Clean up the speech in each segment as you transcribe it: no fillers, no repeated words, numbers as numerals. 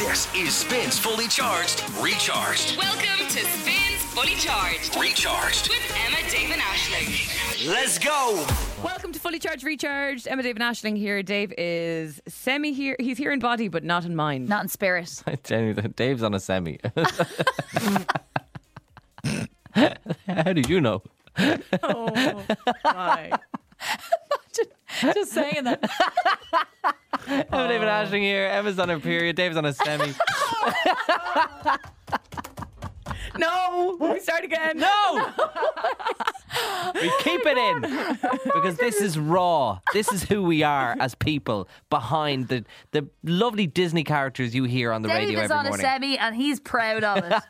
This is Spins Fully Charged, Recharged. Welcome to Spins Fully Charged. Recharged. With Emma, Dave and Aisling. Let's go. Welcome to Fully Charged Recharged. Emma, Dave and Aisling here. Dave is semi here. He's here in body, but not in mind. Not in spirit. Genuinely, Dave's on a semi. How did you know? Oh, my. Just saying that. Emma, Dave and Aisling here. Emma's on her period. Dave's on a semi. No, we start again. No! We keep it in because this is raw. This is who we are as people behind the lovely Disney characters you hear on the Dave radio is every on morning. a semi and he's proud of it.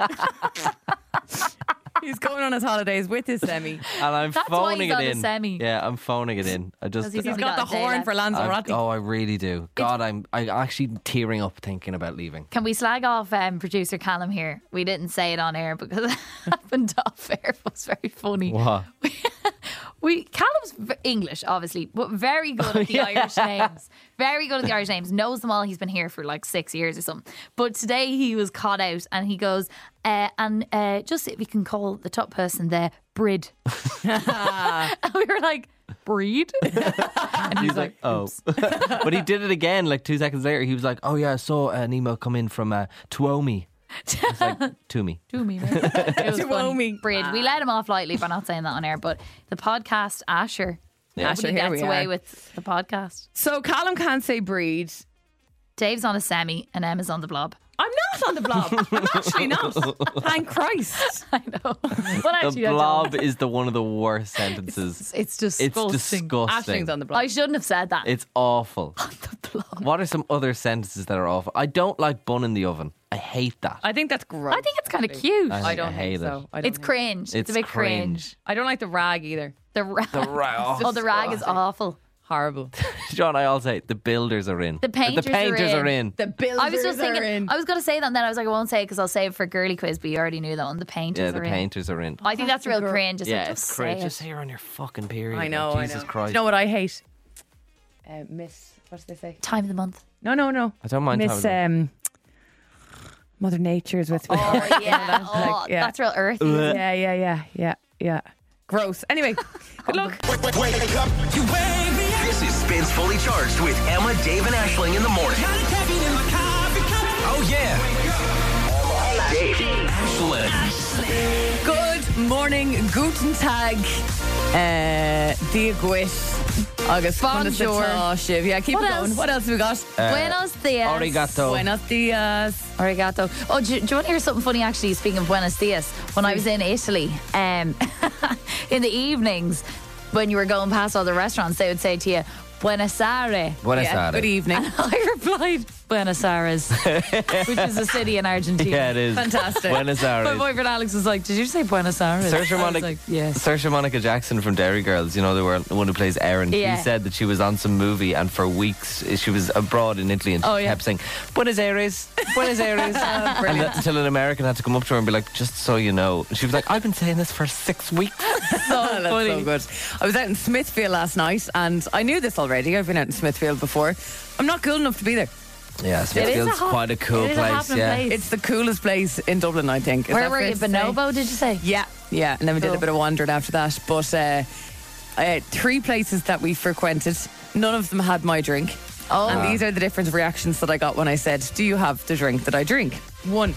He's going on his holidays with his semi. And I'm That's why phoning he's it on a in. semi. Yeah, I'm phoning it in. I just He's He's only got the a day horn left. for Lanzarote. Oh, I really do. God, I'm actually tearing up thinking about leaving. Can we slag off producer Callum here? We didn't say it on air because it happened off air. It was very funny. What? Callum's English, obviously, but very good at the Irish names. Very good at the Irish names. Knows them all. He's been here for like 6 years or something. But today he was caught out and he goes, just if you can call the top person there, Brid. And we were like, Breed? And he's like, oh. But he did it again like 2 seconds later. He was like, oh yeah, I saw an email come in from Tuomi. It's like, to me. Do me, man. It was funny. Tuomi. Breed. We let him off lightly by not saying that on air, but the podcast, Asher. Asher, Nobody here gets we away are. with the podcast. So Callum can't say breed. Dave's on a semi and Emma's on the blob. I'm not on the blob. I'm actually not. Thank Christ. I know. Well, actually, The I don't. blob is one of the worst sentences. It's disgusting. It's disgusting. Ashling's on the blob. I shouldn't have said that. It's awful. the blob. What are some other sentences that are awful? I don't like bun in the oven. I hate that. I think that's gross. I think it's kind of cute. I I don't hate think so. it. I don't It's think- cringe. It's a bit cringe. I don't like the rag either. The rag. Right. Oh, the rag is awful. Horrible. John, I also say the builders are in. The painters are in. The builders I was just are thinking, in. I was going to say that and then I was like, I won't say it because I'll save it for girly quiz, but you already knew that one. The painters Yeah, the are in. painters are in. I think that's real cringe. It's Yeah, like, it's just cringe. say Just it. say you're on your fucking period. I know, like, Jesus I know. Christ. Do you know what I hate? Miss, what do they say? Time of the month. No. I don't mind Miss having Mother Nature's with me. Oh, yeah. Like, yeah. That's real earthy. Yeah. Gross. Anyway, good luck. This is Spins Fully Charged with Emma, Dave, and Aisling in the morning. Oh, yeah. Dave, Aisling. Good morning, guten Tag. Dia Gwit. August Bonjour. Shiv. Yeah, keep What it going. else? What else have we got? Buenos dias. Arigato. Buenos dias. Arigato. Oh, do you want to hear something funny actually? Speaking of Buenos dias, when I was in Italy, in the evenings, when you were going past all the restaurants, they would say to you, Buenos Aires. Buenos Yeah, Aires. good evening. I replied, Buenos Aires, which is a city in Argentina. Yeah, it is. Fantastic. Buenos My Aires. boyfriend Alex was like, did you say Buenos Aires? Saoirse I was Monica, like, yes. Saoirse Monica Jackson from Dairy Girls, you know, the one who plays Erin. Yeah. She said that she was on some movie and for weeks she was abroad in Italy and she Oh, yeah. kept saying, Buenos Aires, Buenos Aires. And until an American had to come up to her and be like, just so you know. And she was like, I've been saying this for 6 weeks. That's so good. I was out in Smithfield last night and I knew this already. I've been out in Smithfield before. I'm not cool enough to be there. Yeah, Smithfield's quite a cool it is a place. happening Yeah. place. It's the coolest place in Dublin, I think. Is Where that were fair you? to say? Bonobo, did you say? Yeah. And then we did a bit of wandering after that. But 3 places that we frequented, none of them had my drink. Oh. And these are the different reactions that I got when I said, do you have the drink that I drink? 1.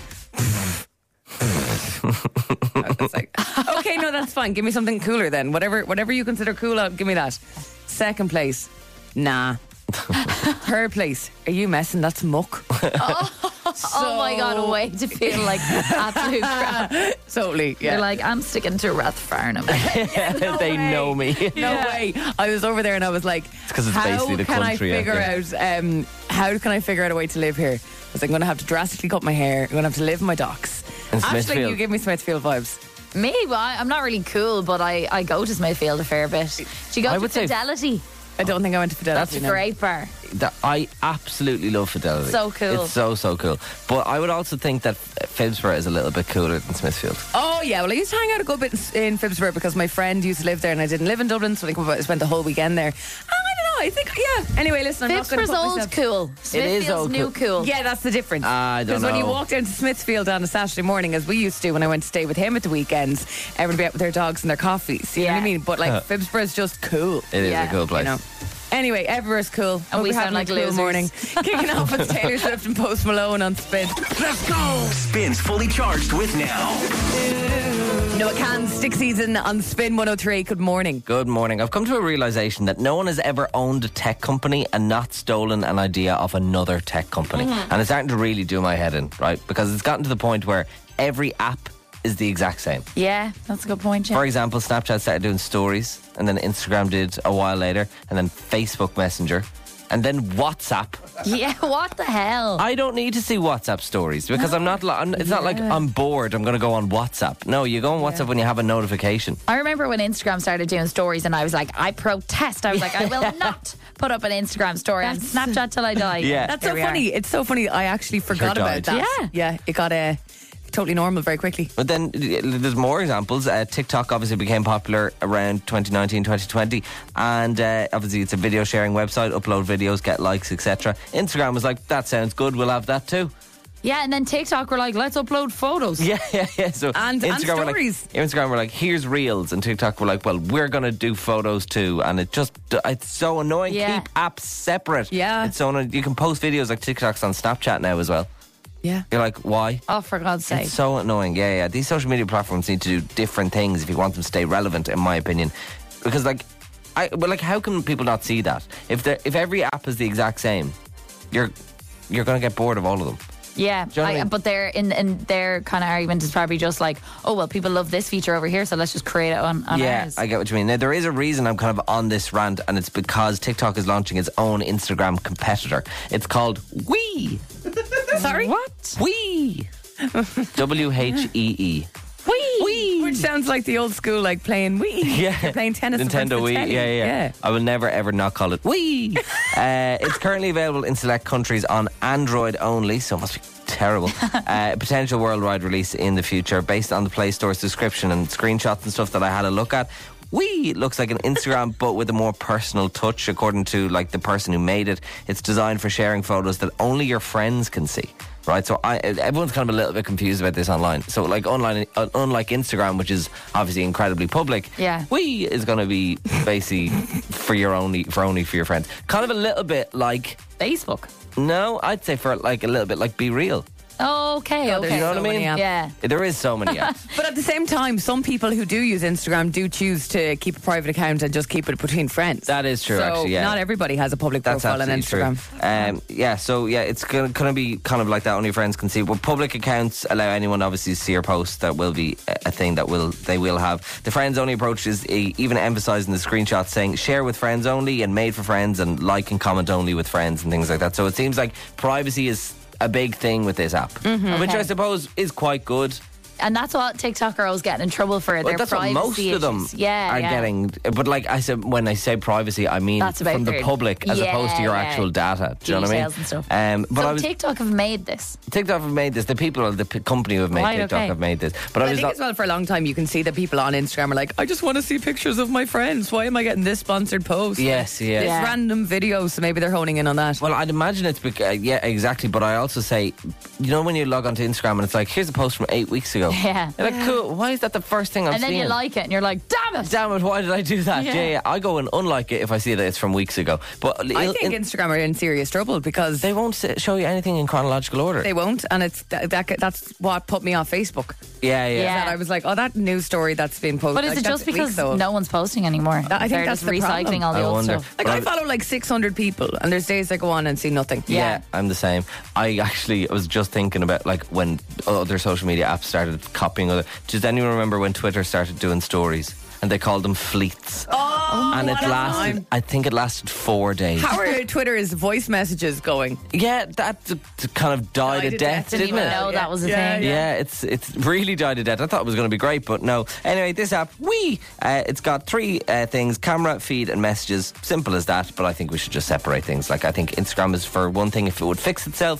I was like, okay, no, that's fine. Give me something cooler then. Whatever you consider cool, give me that. Second place, nah. Third place, are you messing? That's muck. Oh my God, a way to feel like absolute crap. Totally, yeah. You're like, I'm sticking to Rathfarnham. They know me. No way. I was over there and I was like, It's 'cause it's basically the country, I how can I figure out a way to live here? I was like, I'm going to have to drastically cut my hair. I'm going to have to live in my docks. In Actually, Smithfield. you give me Smithfield vibes. Me? Well, I'm not really cool, but I go to Smithfield a fair bit. Do you go I to would say- Fidelity? I don't think I went to Fidelity. That's a no. great bar. I absolutely love Fidelity. So cool. It's so cool. But I would also think that Phibsborough is a little bit cooler than Smithfield. Oh, yeah. Well, I used to hang out a good bit in Phibsborough because my friend used to live there and I didn't live in Dublin, so I spent the whole weekend there. And I don't know, I think, yeah. Anyway, listen, I'm not going to Fibsborough's put old myself... cool. is Smithfield's old new cool. Yeah, that's the difference. I don't Because when you know. walk down to Smithfield on a Saturday morning, as we used to when I went to stay with him at the weekends, everyone would be out with their dogs and their coffees. You know what I Yeah. mean? But like Fibsborough's just cool. It is Yeah. a cool place. You know. Anyway, everywhere's cool. And we Hope you're sound having a like cool losers. morning. Kicking off with Taylor Swift and Post Malone on Spin. Let's go. Spins Fully Charged with Now. Noah Can, Stick Season on Spin 103. Good morning. Good morning. I've come to a realization that no one has ever owned a tech company and not stolen an idea of another tech company. And it's starting to really do my head in, right? Because it's gotten to the point where every app is the exact same. Yeah, that's a good point, For Jim. example, Snapchat started doing stories, and then Instagram did a while later, and then Facebook Messenger, and then WhatsApp. Yeah, what the hell? I don't need to see WhatsApp stories because it's not like I'm bored, I'm going to go on WhatsApp. No, you go on WhatsApp when you have a notification. I remember when Instagram started doing stories and I was like, I protest. I was like, I will not put up an Instagram story on Snapchat till I die. Yeah. That's Here so we are. funny. It's so funny. I actually forgot about died. that. Yeah, it got totally normal very quickly. But then there's more examples. TikTok obviously became popular around 2019, 2020. And obviously it's a video sharing website, upload videos, get likes, etc. Instagram was like, that sounds good, we'll have that too. Yeah, and then TikTok were like, let's upload photos. Yeah. So And Instagram were like, stories. Instagram were like, here's Reels. And TikTok were like, well, we're going to do photos too. And it's so annoying. Yeah. Keep apps separate. Yeah. It's so annoying. You can post videos like TikToks on Snapchat now as well. Yeah. You're like, why? Oh, for God's sake. It's so annoying. Yeah. These social media platforms need to do different things if you want them to stay relevant, in my opinion. Because how can people not see that? If every app is the exact same, you're going to get bored of all of them. Yeah, Do you know what I mean? but they're in their kind of argument is probably just like, oh well, people love this feature over here, so let's just create it on Yeah, ours. I get what you mean. Now, there is a reason I'm kind of on this rant, and it's because TikTok is launching its own Instagram competitor. It's called Wee. Sorry? What? Wee. WHEE. Wii. Which sounds like the old school, like playing Wii. Yeah. You're playing tennis in front Nintendo of the Wii. telly. Yeah. I will never ever not call it Wii. It's currently available in select countries on Android only, so it must be terrible. Potential worldwide release in the future based on the Play Store's description and screenshots and stuff that I had a look at. Wee looks like an Instagram but with a more personal touch, according to like the person who made it. It's designed for sharing photos that only your friends can see. Right, so everyone's kind of a little bit confused about this online. So, like online, unlike Instagram, which is obviously incredibly public, Yeah. Wee is going to be basically for only for your friends. Kind of a little bit like, Facebook. no, I'd say for like a little bit like Be Real. Okay, God, there's okay. You know what so I mean? many apps. Yeah. There is so many apps. But at the same time, some people who do use Instagram do choose to keep a private account and just keep it between friends. That is true, so actually, yeah. not everybody has a public That's profile on absolutely Instagram. true. It's going to be kind of like that. Only friends can see. Well, public accounts allow anyone obviously to see your posts. That will be a thing that they will have. The friends only approach is even emphasising the screenshots saying share with friends only and made for friends and like and comment only with friends and things like that. So it seems like privacy is a big thing with this app, which I suppose is quite good. And that's what TikTok are always getting in trouble for. Well, Their that's what privacy most of them issues. Yeah, are yeah. getting. But like I said, when I say privacy, I mean That's about from the their- public as opposed to your yeah. actual data. Do you know what I mean? Details and stuff. But So TikTok have made this. TikTok have made this. The people, the company who have made Right, TikTok okay. have made this. But I I was think not, as well for a long time you can see that people on Instagram are like, I just want to see pictures of my friends. Why am I getting this sponsored post? Yes, yeah. This Yeah. random video, so maybe they're honing in on that. Well, I'd imagine it's yeah, exactly. But I also say, you know, when you log onto Instagram and it's like, here's a post from 8 weeks ago. Yeah. You're like, cool. Why is that the first thing I'm And then seeing? you like it and you're like, damn it. Damn it! Why did I do that? Yeah. Yeah. I go and unlike it if I see that it's from weeks ago. But I think Instagram are in serious trouble because they won't show you anything in chronological order. they won't, and it's that's what put me off Facebook. yeah. Yeah. That I was like, oh, that news story that's been posted. But is like, it that's just because weeks old. no one's posting anymore? I think They're that's just the recycling problem. all the I old wonder. stuff. Like But I follow like 600 people, and there's days I go on and see nothing. Yeah, I'm the same. I was just thinking about like when other social media apps started copying other. Does anyone remember when Twitter started doing stories and they called them fleets? And it what a lasted. time. I think it lasted 4 days. How are Twitter's voice messages going? Yeah, that kind of died Died a a death, death. Didn't didn't even it? know that was a Yeah, thing. Yeah, it's really died a death. I thought it was going to be great, but no. Anyway, this app, it's got 3 things: camera, feed, and messages. Simple as that. But I think we should just separate things. Like I think Instagram is for one thing. If it would fix itself,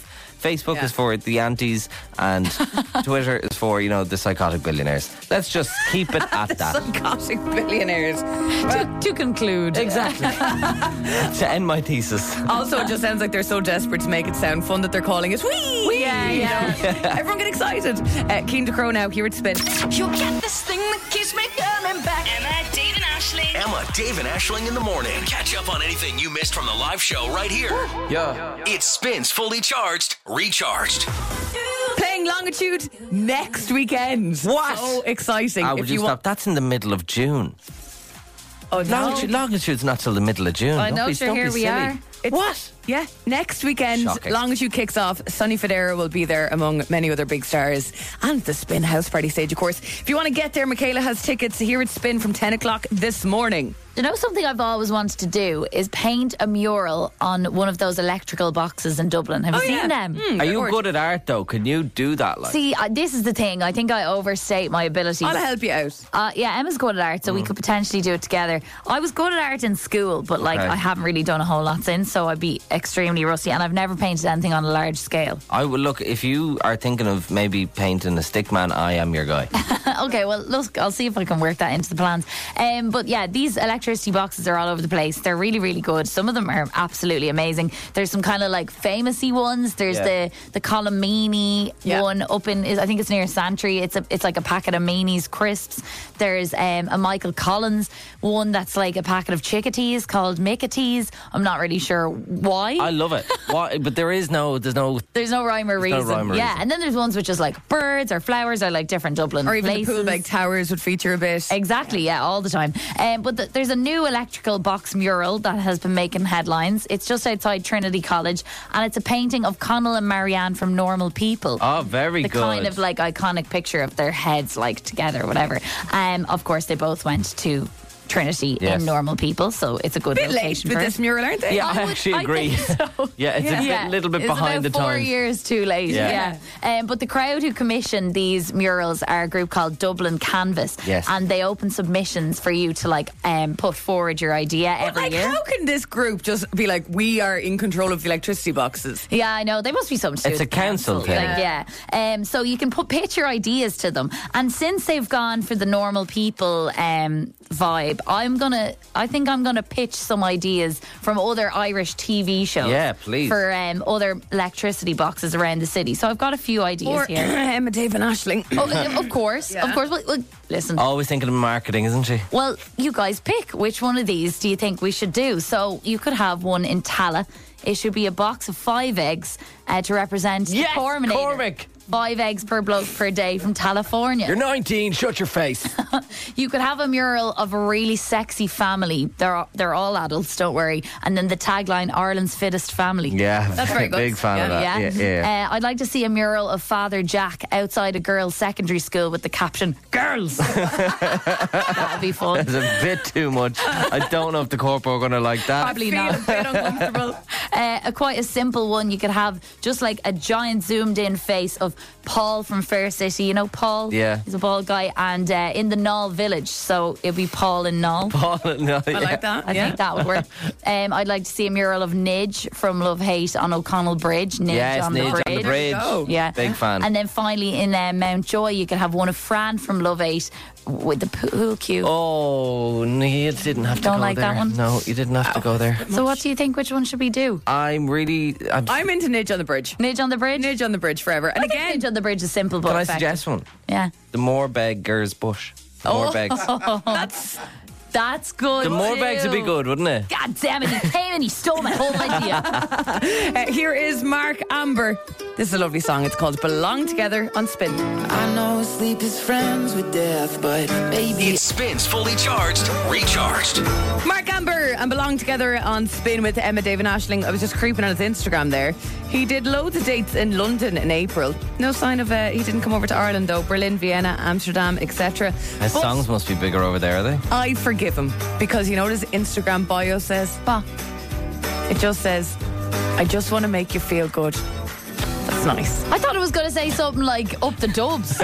Facebook Yeah. is for the aunties, and Twitter is for, the psychotic billionaires. Let's just keep it at that. Psychotic billionaires. To conclude. Exactly. To end my thesis. Also, it just sounds like they're so desperate to make it sound fun that they're calling it wee. Yeah. Everyone get excited. Keen to Crow now, here at Spin. You'll get this thing that keeps me coming back. Emma, Dave and Ashling. Emma, Dave and Ashling in the morning. Catch up on anything you missed from the live show right here. Yeah. It Spins Fully Charged, Recharged. Playing Longitude next weekend. What? So exciting. Would you stop? That's in the middle of June. Oh, no. Longitude's not till the middle of June. I know, Don't be- sure, don't be here we silly. are. What? Yeah, next weekend, Shocking. Longitude kicks off. Sonny Fodera will be there among many other big stars. And the Spin House Party stage, of course. If you want to get there, Michaela has tickets here at Spin from 10 o'clock this morning. You know, something I've always wanted to do is paint a mural on one of those electrical boxes in Dublin. Have you seen them? Are you good at art, though? Can you do that? See, this is the thing. I think I overstate my abilities. I'll help you out. Yeah, Emma's good at art, so we could potentially do it together. I was good at art in school, but Okay. I haven't really done a whole lot since, so I'd be extremely rusty. And I've never painted anything on a large scale. I would look, if you are thinking of maybe painting a stick man, I am your guy. Okay, well, look, I'll see if I can work that into the plans. But yeah, these electricity boxes are all over the place. They're really, really good. Some of them are absolutely amazing. There's some kind of like famous-y ones. There's the Colomini one up in, I think it's near Santry. It's like a packet of Meanies crisps. There's a Michael Collins one that's like a packet of chickatees called Mickatees. I'm not really sure why. I love it. But there's no There's no rhyme or reason. rhyme or yeah, reason. and then there's ones which is like birds or flowers or like different Dublin Or even places. the Poolbeg Towers would feature a bit. Exactly, yeah, all the time. But there's a new electrical box mural that has been making headlines. It's just outside Trinity College, and it's a painting of Connell and Marianne from Normal People. Oh, very the good. kind of like iconic picture of their heads like together, whatever. Of course, they both went to Trinity Yes. in Normal People, so it's a good Bit late location with for this it. mural, aren't they? Yeah, I actually agree. think so. Yeah, it's a little bit It's behind about the 4 times. years too late. Yeah. But the crowd who commissioned these murals are a group called Dublin Canvas. Yes. And they open submissions for you to put forward your idea every year. How can this group just be like, we are in control of the electricity boxes? Yeah, I know. There must be something to do It's with a the council thing. Yeah. So you can pitch your ideas to them. And since they've gone for the Normal People vibe, I think I'm gonna pitch some ideas from other Irish TV shows. Yeah, please. For other electricity boxes around the city. So I've got a few ideas Or here. Emma, Dave and Aisling. Oh, of course. Well, listen. Always thinking of marketing, isn't she? Well, you guys pick which one of these do you think we should do? So you could have one in Tala. It should be a box of 5 eggs to represent the Corminator. Cormac. 5 eggs per bloke per day from California. You're 19, shut your face. You could have a mural of a really sexy family. They're all adults, don't worry. And then the tagline, Ireland's fittest family. Yeah, That's very good. big fan of that. Yeah. I'd like to see a mural of Father Jack outside a girls' secondary school with the caption, Girls! That would be fun. It's a bit too much. I don't know if the corpo are going to like that. Probably Feel not. a bit uncomfortable. Quite a simple one. You could have just like a giant zoomed in face of Paul from Fair City. You know Paul? Yeah. He's a bald guy. And in the Knoll village. So it'd be Paul in Knoll. No, I like that. I think that would work. I'd like to see a mural of Nidge from Love Hate on O'Connell Bridge. Nidge Yes, on Nidge the bridge. on the bridge. go. Yeah. Big fan. And then finally in Mountjoy, you could have one of Fran from Love 8 with the pool cue. Oh, no, you didn't have to Don't go like there. that one? No, you didn't have to go there. So what do you think? Which one should we do? I'm I'm into Nidge on the Bridge. Nidge on the bridge? Nidge on the Bridge forever. And I think again, Nidge on the bridge is simple but Can I effective. suggest one? Yeah. The Moorbeggars bush. The Moorbegs. That's good. The Moorbegs would be too. good, wouldn't it? God damn it, he came and he stole my whole idea. here is Mark Amber. This is a lovely song. It's called Belong Together on Spin. I know sleep is friends with death, but baby, It Spins Fully Charged, Recharged. Mark Amber and Belong Together on Spin with Emma, Dave and Aisling. I was just creeping on his Instagram there. He did loads of dates in London in April. No sign of he didn't come over to Ireland though. Berlin, Vienna, Amsterdam, etc. His songs must be bigger over there, are they? I forgive him because you know what his Instagram bio says? Bah. It just says, I just want to make you feel good. That's nice. I thought it was going to say something like up the dubs.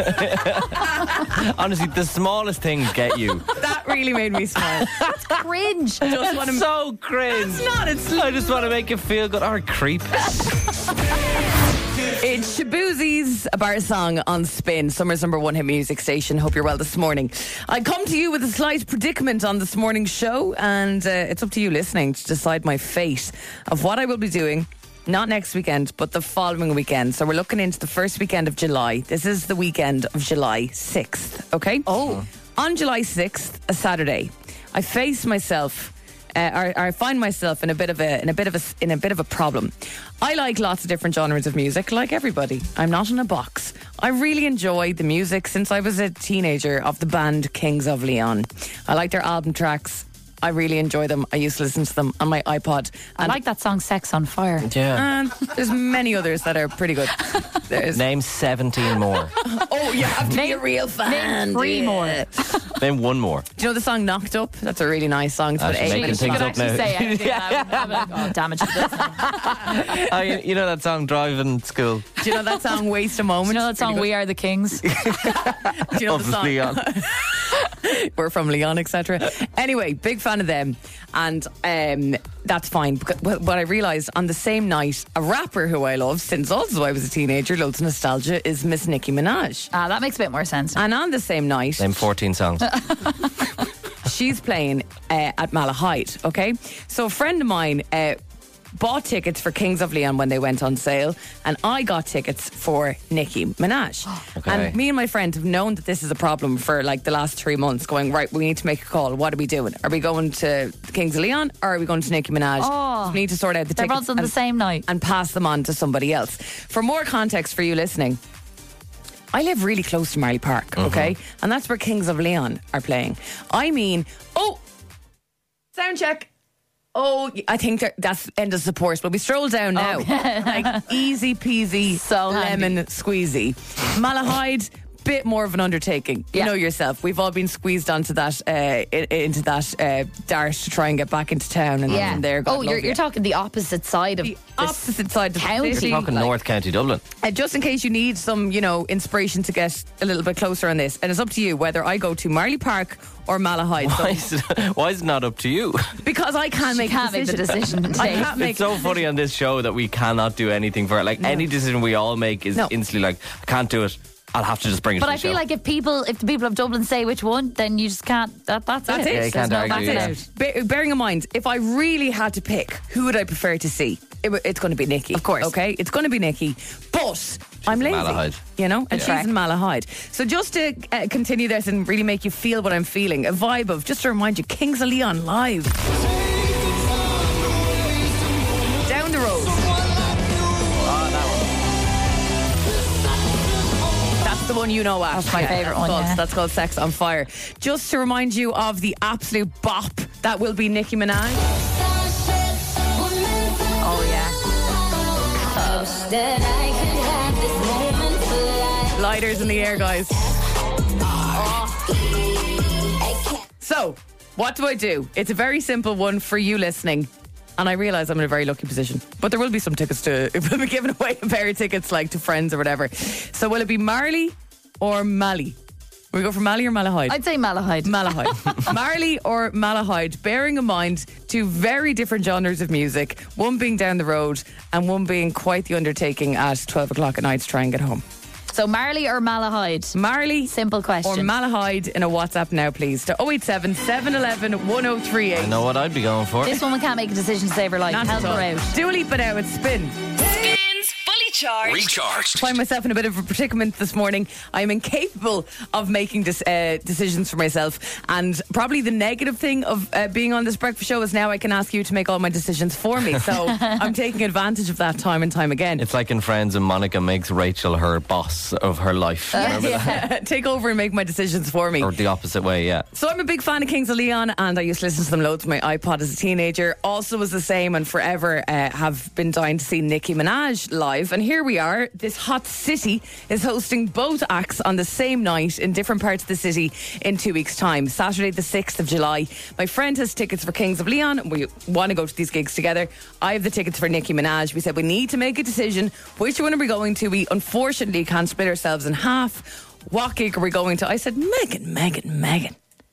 Honestly, the smallest things get you. That really made me smile. Cringe. Just want to So cringe. It's not. It's I just want to make you feel good. Or creep. It's Shabuzi's A Bar Song on Spin, Summer's #1 hit music station. Hope you're well this morning. I come to you with a slight predicament on this morning's show, and it's up to you listening to decide my fate of what I will be doing. Not next weekend, but the following weekend. So we're looking into the first weekend of July. This is the weekend of July 6th, okay? Oh. On July 6th, a Saturday, I face myself... I find myself in a bit of a problem. I like lots of different genres of music, like everybody. I'm not in a box. I really enjoy the music since I was a teenager of the band Kings of Leon. I like their album tracks. I really enjoy them. I used to listen to them on my iPod. I like that song Sex on Fire. Yeah. And there's many others that are pretty good. Name 17 more. Oh, you have to be a real fan. Name 3 more. Name one more. Do you know the song Knocked Up? That's a really nice song. It's about She's making Amy. things could up actually now. say anything. I'm like, oh, damn it. Oh, you know that song Driving School? Do you know that song Waste a Moment? You know that song Pretty We Are the Kings? good. Do you know the song? Leon. We're from Leon, etc. Anyway, big fan of them, and that's fine. But what I realised on the same night, a rapper who I love since also I was a teenager, loads of nostalgia, is Miss Nicki Minaj. That makes a bit more sense. And on the same night, Name 14 songs. she's playing at Malahide. Okay, so a friend of mine bought tickets for Kings of Leon when they went on sale, and I got tickets for Nicki Minaj. Okay. And me and my friend have known that this is a problem for like the last 3 months, going, right, we need to make a call. What are we doing? Are we going to Kings of Leon or are we going to Nicki Minaj? Oh. We need to sort out the They're tickets both on the same night. and pass them on to somebody else. For more context for you listening, I live really close to Marley Park, okay? And that's where Kings of Leon are playing. I mean, sound check. Oh, I think that's end of support. But we stroll down now. Like easy peasy, So lemon squeezy. Malahide, bit more of an undertaking. You Yeah. know yourself. We've all been squeezed onto that dart to try and get back into town, and Yeah. from there. God Oh, love you're you. talking the opposite side of The this opposite side of the county. city. Talking Like- North County Dublin. just in case you need some, inspiration to get a little bit closer on this. And it's up to you whether I go to Marley Park or Malahide. So- Why is it not up to you? because I can't make can't make the decision I today. can't make It's so funny on this show that we cannot do anything for it. Like any decision we all make is No. instantly like, I can't do it. I'll have to just bring it But to I the feel show. like if the people of Dublin say which one, then you just can't. That's That's it. it. Yeah, you There's can't no argue, backing yeah. out. Bearing in mind, if I really had to pick, who would I prefer to see? It's going to be Nicki. Of course. Okay? It's going to be Nicki. But I'm in lazy. Malahide. And she's in Malahide. So just to continue this and really make you feel what I'm feeling, a vibe of, just to remind you, Kings of Leon live. Down the road. That's the one you know, Ash. That's my favourite one, yeah. That's called Sex on Fire. Just to remind you of the absolute bop that will be Nicki Minaj. Oh yeah. Lighters in the air, guys. So, what do? It's a very simple one for you listening. And I realise I'm in a very lucky position. But there will be some tickets we'll be giving away a pair of tickets like to friends or whatever. So will it be Marley or Mally? Will we go for Mally or Malahide? I'd say Malahide. Malahide. Marley or Malahide, bearing in mind two very different genres of music, one being down the road and one being quite the undertaking at 12 o'clock at night to try and get home. So Marley or Malahide? Marley Simple question. or Malahide in a WhatsApp now, please, to 087 711 1038. I know what I'd be going for. This woman can't make a decision to save her life. Not Help at all. her out. Dua Lipa now at Spin. Spins Fully Charged. Recharged. Find myself in a bit of a predicament this morning. I am incapable of making decisions for myself, and probably the negative thing of being on this breakfast show is now I can ask you to make all my decisions for me. So I'm taking advantage of that time and time again. It's like in Friends and Monica makes Rachel her boss of her life. Remember that? Take over and make my decisions for me. Or the opposite way, yeah. So I'm a big fan of Kings of Leon, and I used to listen to them loads on my iPod as a teenager. Also was the same, and forever have been dying to see Nicki Minaj live. And here we are. This hot city is hosting both acts on the same night in different parts of the city in 2 weeks' time. Saturday the 6th of July. My friend has tickets for Kings of Leon. We want to go to these gigs together. I have the tickets for Nicki Minaj. We said we need to make a decision. Which one are we going to? We unfortunately can't split ourselves in half. What gig are we going to? I said, Megan.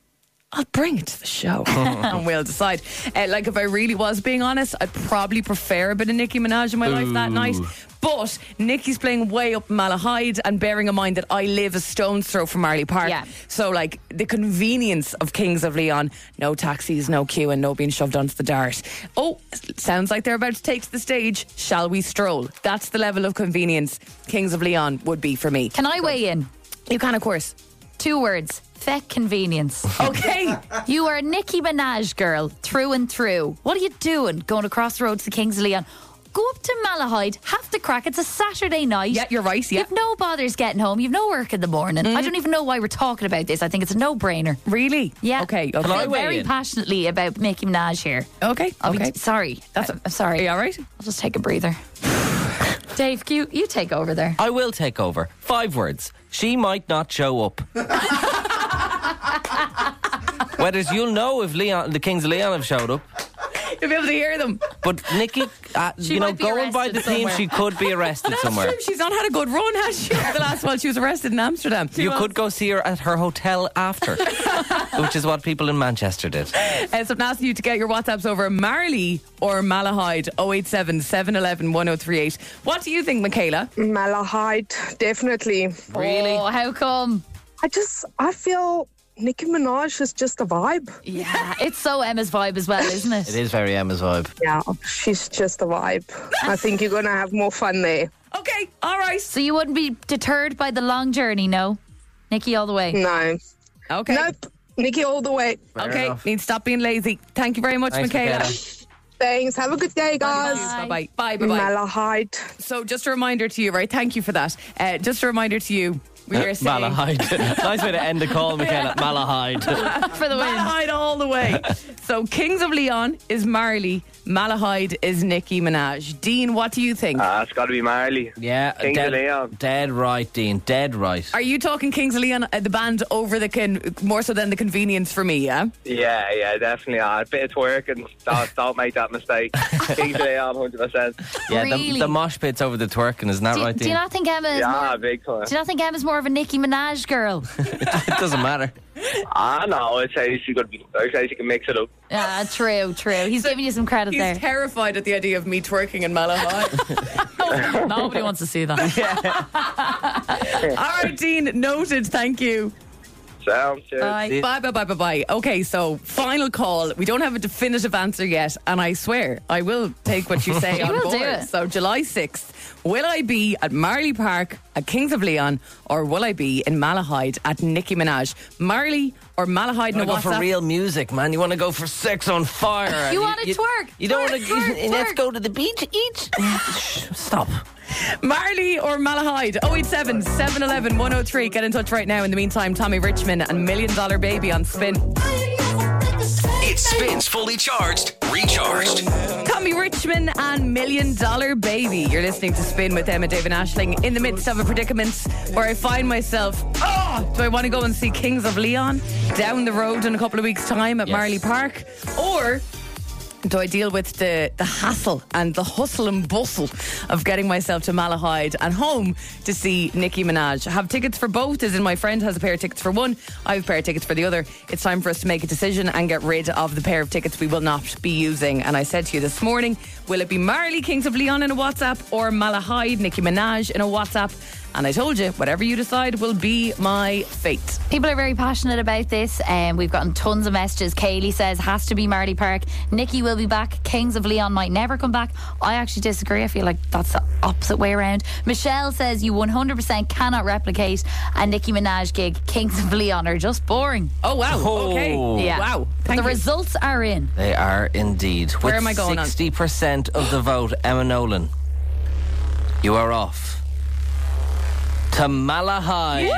I'll bring it to the show and we'll decide. Like, if I really was being honest, I'd probably prefer a bit of Nicki Minaj in my life that night. But Nicki's playing way up Malahide, and bearing in mind that I live a stone's throw from Marley Park. Yeah. So, like, the convenience of Kings of Leon, no taxis, no queuing, no being shoved onto the dart. Oh, sounds like they're about to take to the stage. Shall we stroll? That's the level of convenience Kings of Leon would be for me. Can I weigh in? You can, of course. 2 words. Feck convenience. Okay. You are a Nicki Minaj girl through and through. What are you doing going across the road to the Kings of Leon? Go up to Malahide, have the crack. It's a Saturday night. Yeah, you're right. Yeah. You've no bothers getting home. You've no work in the morning. I don't even know why we're talking about this. I think it's a no-brainer. Really? Yeah. Okay. I Can I feel weigh very in? passionately about Nicki Minaj here. Okay. Okay. Sorry. I'm sorry. Are you all right? I'll just take a breather. Dave, you take over there. I will take over. 5 words. She might not show up. Whereas you'll know if the Kings of Leon have showed up. You'll be able to hear them. But Nicki, might be going by the arrested theme, somewhere. she could be arrested That's somewhere. true. She's not had a good run, has she? The last while she was arrested in Amsterdam. You could go see her at her hotel after, which is what people in Manchester did. So I'm asking you to get your WhatsApps over Marley or Malahide, 087 711 1038. What do you think, Michaela? Malahide, definitely. Really? Oh, how come? I feel Nicki Minaj is just a vibe. Yeah, it's so Emma's vibe as well, isn't it? It is very Emma's vibe. Yeah, she's just a vibe. I think you're going to have more fun there. Okay, all right. So you wouldn't be deterred by the long journey, no? Nicki all the way. No. Okay. Nope. Nicki all the way. Okay, enough. need to stop being lazy. Thank you very much, Thanks, Michaela. Michaela. Thanks. Have a good day, guys. Bye-bye. Bye-bye. Malahide. So just a reminder to you, right? Thank you for that. Just a reminder to you. We are saying Malahide. Nice way to end the call, Michaela. Malahide. For the win. Malahide all the way. So Kings of Leon is Marley, Malahide is Nicki Minaj. Dean, what do you think? It's got to be Marley. Yeah, Kings of Leon. Dead right, Dean. Dead right. Are you talking Kings of Leon, the band, over the more so than the convenience for me? Yeah. Yeah, definitely. A bit of twerk and don't make that mistake. Kings of Leon, 100%. Yeah, Really? the mosh pit's over the twerking, isn't that right, Do Dean? you not think Emma is Yeah, more? big time. Do you not think Emma's more of a Nicki Minaj girl? It doesn't matter. No, I'd say she can mix it up. Yeah, true. He's giving you some credit He's there. terrified at the idea of me twerking in Malahide. Nobody wants to see that. All right, Dean, noted. Thank you. Sounds good. Bye. Okay, so final call. We don't have a definitive answer yet, and I swear I will take what you say on will board. do it. So July 6th, will I be at Marley Park at Kings of Leon, or will I be in Malahide at Nicki Minaj? Marley or Malahide in You a want to go for WhatsApp? real music, man. You want to go for sex on fire. You want to twerk. You don't want to. Twerk. Let's go to the beach. Eat. Stop. Marley or Malahide? 087 711 103. Get in touch right now. In the meantime, Tommy Richmond and $1 Million Baby on Spin. It spins fully charged, recharged. Tommy Richmond and $1 Million Baby. You're listening to Spin with Emma David Ashling, in the midst of a predicament where I find myself, do I want to go and see Kings of Leon down the road in a couple of weeks' time at Yes. Marley Park? Or do I deal with the hassle and the hustle and bustle of getting myself to Malahide and home to see Nicki Minaj? I have tickets for both, as in my friend has a pair of tickets for one, I have a pair of tickets for the other. It's time for us to make a decision and get rid of the pair of tickets we will not be using. And I said to you this morning, will it be Marley, Kings of Leon in a WhatsApp, or Malahide, Nicki Minaj in a WhatsApp? And I told you, whatever you decide will be my fate. People are very passionate about this, and we've gotten tons of messages. Kaylee says has to be Marley Park. Nicki will be back. Kings of Leon might never come back. I actually disagree. I feel like that's the opposite way around. Michelle says you 100% cannot replicate a Nicki Minaj gig. Kings of Leon are just boring. Oh, wow. Oh. Okay. Yeah. Wow. The Thank you. results are in. They are indeed. Where With am I going on? 60% of the vote, Emma Nolan, you are off to Malahide.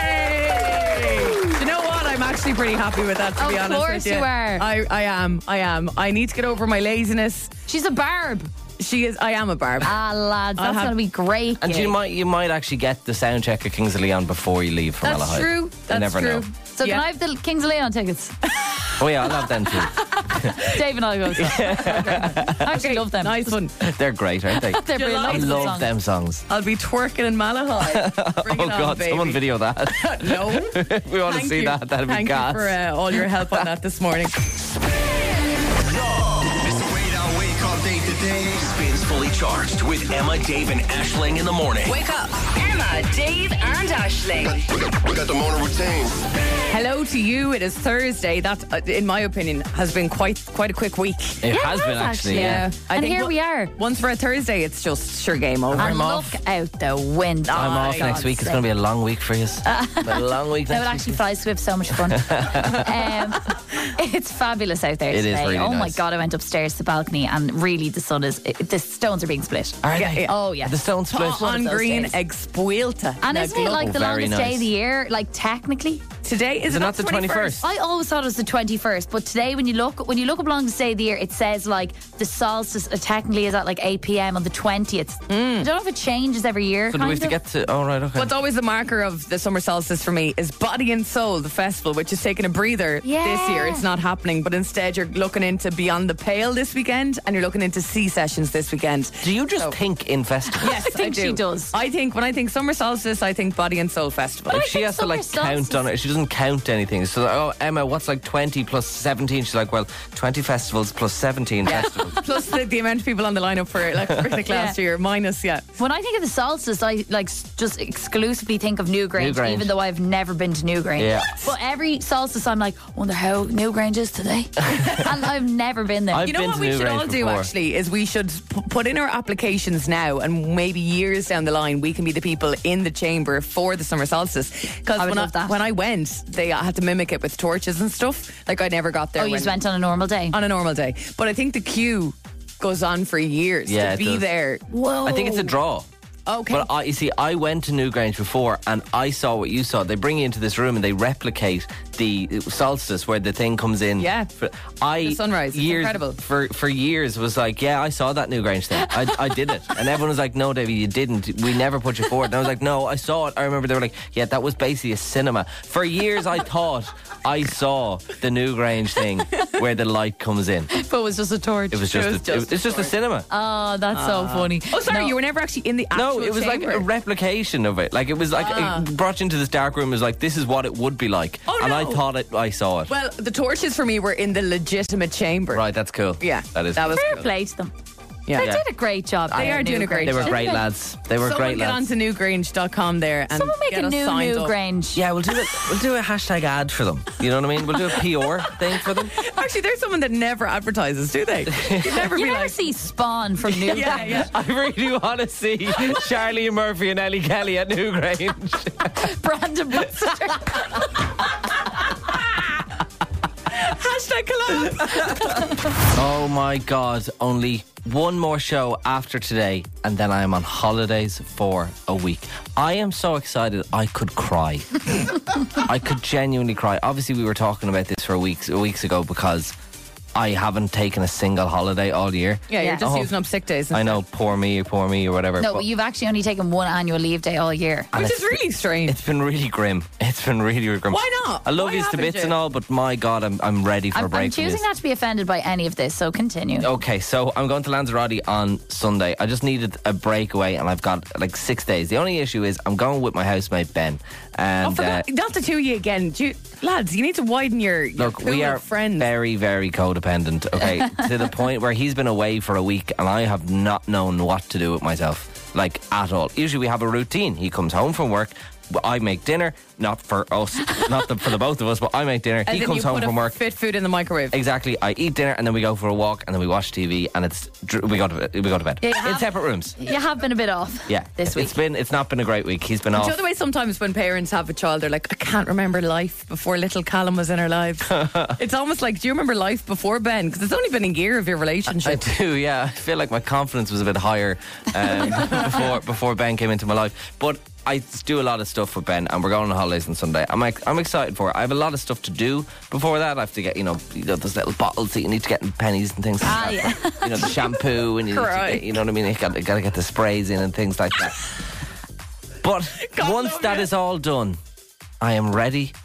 You know what? I'm actually pretty happy with that, to be Of honest course with you. you are. I am. I need to get over my laziness. She's a barb. I am a barb. Ah, lads, I'll that's have- going to be great. And gig. you might actually get the sound check of Kings of Leon before you leave for That's Malahide. true. You That's never true. know. So can I have the Kings of Leon tickets? Oh yeah, I love them too. Dave and I go. I actually love them. Nice one. They're great, aren't they? They're brilliant. I Nice love songs. them songs. I'll be twerking in Malahide. Bring Oh it on, God, baby. someone video that. No. We want to Thank see you. that. That'd be Thank gas. you for all your help on that this morning. It's the way that I wake up day to day. Spins fully charged with Emma, Dave, and Ashling in the morning. Wake up. Emma, Dave, and Ashling. We got the morning routine. Hello to you. It is Thursday. That, in my opinion, has been quite a quick week. It has been actually. Yeah. I And think here we are. Once for a Thursday, it's just sure game over. And I'm look off. out the window. I'm off God next week. It's sake. going to be a long week for you. A long week It would next actually week. fly Swift so much fun. It's fabulous out there It is today. really oh my nice. God, I went upstairs to the balcony and really the sun is, the stones are being split. Are Yeah, they? yeah. Oh yeah. The stone split. Hot on those green, days. expuelta. And Now, isn't it like the very longest day nice. of the year? Like technically, today? Is it not the 21st? I always thought it was the 21st, but today when you look up longest day of the year, it says like the solstice technically is at like 8 p.m. on the 20th. I don't know if it changes every year. So do we have to get to? Oh right, okay. What's always a marker of the summer solstice for me is Body and Soul, the festival, which is taking a breather Yeah. this year. It's not happening, but instead you're looking into Beyond the Pale this weekend and you're looking into Sea Sessions this weekend. Do you just think in festivals? Yes, I think do. she does. I think when I think summer solstice, I think Body and Soul Festival. If she has to like summer count on it, she doesn't count anything. So, oh, Emma, what's like 20 plus 17? She's like, well, 20 festivals plus 17 festivals. Plus the amount of people on the lineup for like Picnic last year, minus, When I think of the solstice, I like just exclusively think of Newgrange, Newgrange. even though I've never been to Newgrange. Yeah. But every solstice, I'm like, wonder how Newgrange is today. And I've never been there. I've You know been what to we should Newgrange all do before. actually is we should put in our applications now, and maybe years down the line we can be the people in the chamber for the summer solstice. Because I would love that. when I went, they had to mimic it with torches and stuff. Like I never got there. Oh, you when- just went on a normal day. on a normal day, but I think the queue goes on for years Yeah, to it be does. there. Whoa. I think it's a draw. Okay. But you see, I went to Newgrange before and I saw what you saw. They bring you into this room and they replicate the solstice where the thing comes in. Yeah. The sunrise. It's years, incredible. For years was like, yeah, I saw that Newgrange thing. I did it. And everyone was like, no, Davey, you didn't. We never put you forward. And I was like, no, I saw it. I remember they were like, yeah, that was basically a cinema. For years I thought I saw the Newgrange thing where the light comes in. But it was just a torch. It was just, it's just a cinema. Oh, that's so funny. Oh, sorry, No. you were never actually in the actual No, it was chamber. like a replication of it. Like it was like it brought you into this dark room. It was like this is what it would be like, Oh, and I no. thought I saw it. Well, the torches for me were in the legitimate chamber. Right, that's cool. Yeah, that is. that was Fair cool. play to them. Yeah. They did a great job. They are doing a great They were job. great lads. They were Someone great get lads. onto newgrange.com there and Someone make get a us new signed up. Newgrange. Yeah, we'll do a hashtag ad for them. You know what I mean? We'll do a PR thing for them. Actually, there's someone that never advertises, do they? You never You be never like, see Spawn from Newgrange. yeah, yeah. I really want to see Charlie Murphy and Ellie Kelly at Newgrange. Brandon Buster. Hashtag collab. Oh my God! Only one more show after today, and then I am on holidays for a week. I am so excited I could cry. I could genuinely cry. Obviously, we were talking about this for weeks ago because I haven't taken a single holiday all year. Yeah, you're just Oh. using up sick days. I know, poor me, or whatever. No, but but you've actually only taken one annual leave day all year. Which is really strange. it's been really grim. It's been really grim. Why not? I love Why you to haven't bits you? and all, but my God, I'm ready for a I'm break from choosing this. not to be offended by any of this, so continue. Okay, so I'm going to Lanzarote on Sunday. I just needed a breakaway and I've got like 6 days. The only issue is I'm going with my housemate Ben. And Not the two of you again. Lads, you need to widen your look, pool we are of friends. very, very codependent, okay? To the point where he's been away for a week and I have not known what to do with myself, like at all. Usually we have a routine. He comes home from work, I make dinner, not for us, for the both of us, but I make dinner. And He then comes you home put from work. fit food in the microwave. Exactly. I eat dinner and then we go for a walk and then we watch TV and we go to bed Yeah, you in have- separate rooms. You have been a bit off Yeah, this week. It's not been a great week. He's been Do off. you know the way sometimes when parents have a child, they're like, I can't remember life before little Callum was in our lives. It's almost like, do you remember life before Ben? Because it's only been a year of your I relationship. do, yeah. I feel like my confidence was a bit higher before Ben came into my life. But I do a lot of stuff with Ben, and we're going on holidays on Sunday. I'm excited for it. I have a lot of stuff to do before that. I have to get, those little bottles that you need to get in pennies and things like that. yeah. The shampoo, and you need to Cry. get, you know what I mean? You got to get the sprays in and things like that. But God once love that you. is all done, I am ready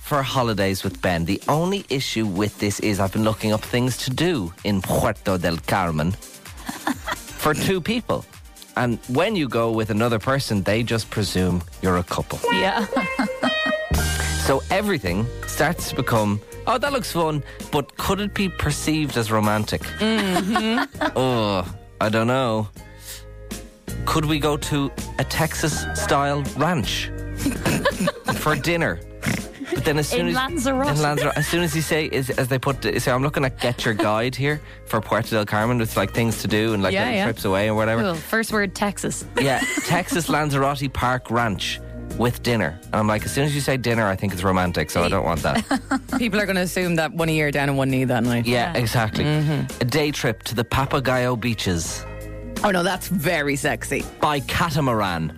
for holidays with Ben. The only issue with this is I've been looking up things to do in Puerto del Carmen for 2 people. And when you go with another person, they just presume you're a couple. Yeah. So everything starts to become, oh, that looks fun, but could it be perceived as romantic? Oh, I don't know. Could we go to a Texas-style ranch for dinner? But then as soon In Lanzarote. as soon as you say, as they put, I'm looking at Get Your Guide here for Puerto del Carmen with like things to do and like little trips away or whatever. Cool. First word, Texas. Yeah, Texas Lanzarote Park Ranch with dinner. And I'm like, as soon as you say dinner, I think it's romantic, so I don't want that. People are going to assume that one ear down and one knee that night. Yeah, exactly. A day trip to the Papagayo beaches Oh no, that's very sexy. by catamaran.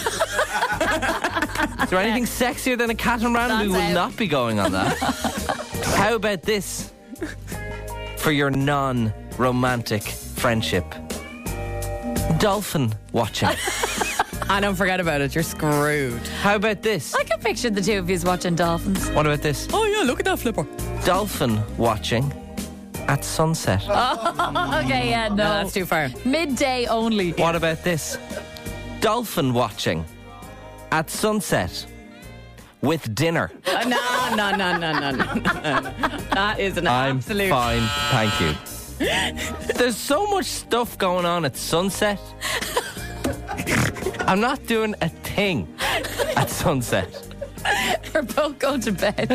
Is there anything sexier than a catamaran? We will That's out. not be going on that. How about this for your non-romantic friendship? Dolphin watching. I don't forget about it. You're screwed. How about this? I can picture the 2 of you watching dolphins. What about this? Oh yeah, look at that flipper. Dolphin watching at sunset. Okay, yeah, no. No, that's too far. Midday only. What about this? Dolphin watching at sunset with dinner. No. That is an I'm absolute. fine, thank you. There's so much stuff going on at sunset. I'm not doing a thing at sunset. We're both going to bed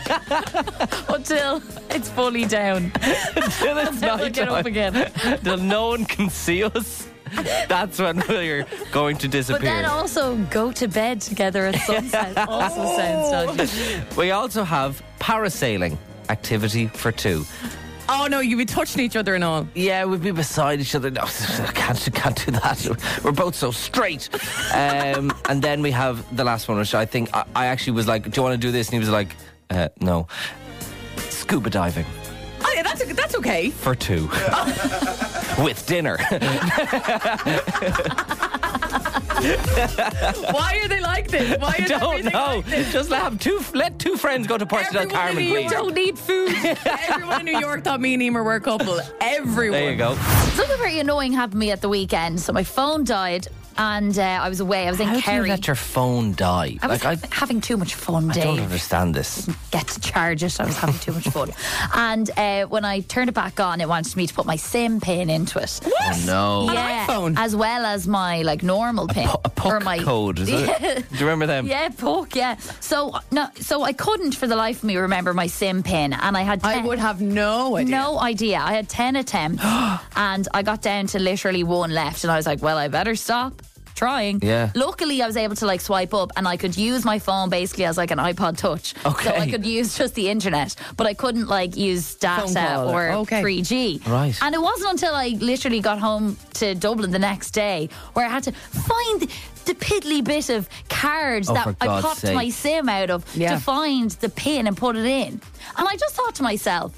until it's fully down. Until it's Then we'll get up nighttime. again. Till no one can see us. That's when we're going to But disappear. then also go to bed together at sunset. Also sounds dodgy. We also have parasailing activity for 2. Oh no, you'd be touching each other and all. Yeah, we'd be beside each other. No, I can't do that. We're both so straight. And then we have the last one, which I think I actually was like, do you want to do this? And he was like, no. Scuba diving Oh yeah, that's okay. for 2. With dinner. Why are they like this? Why I is don't everything know. like this? Just let 2 friends go to Puerto del Everyone in Carmen, New please. York don't need food. Everyone in New York thought me and Emer were a couple. Everyone. There you go. Something very annoying happened to me at the weekend. So my phone died and I was away. I was in How do you Kerry. let your phone die? I was having too much fun, I Dave. don't understand this. Get to charge it. I was having too much fun. And when I turned it back on, it wanted me to put my SIM pin into it. Oh no. Yeah, iPhone? as well as my normal pin. A puck code, is it? Do you remember them? Yeah, puck, yeah. So I couldn't for the life of me remember my SIM pin, and I had I would have no idea. no idea. I had 10 attempts and I got down to literally 1 left, and I was like, well, I better stop trying. Yeah. Luckily, I was able to like swipe up, and I could use my phone basically as like an iPod Touch. Okay. So I could use just the internet, but I couldn't like use Phone data call. or Okay. 3G. Right. And it wasn't until I literally got home to Dublin the next day where I had to find the piddly bit of cards Oh, that for I God's popped sake. my SIM out of Yeah. to find the pin and put it in. And I just thought to myself,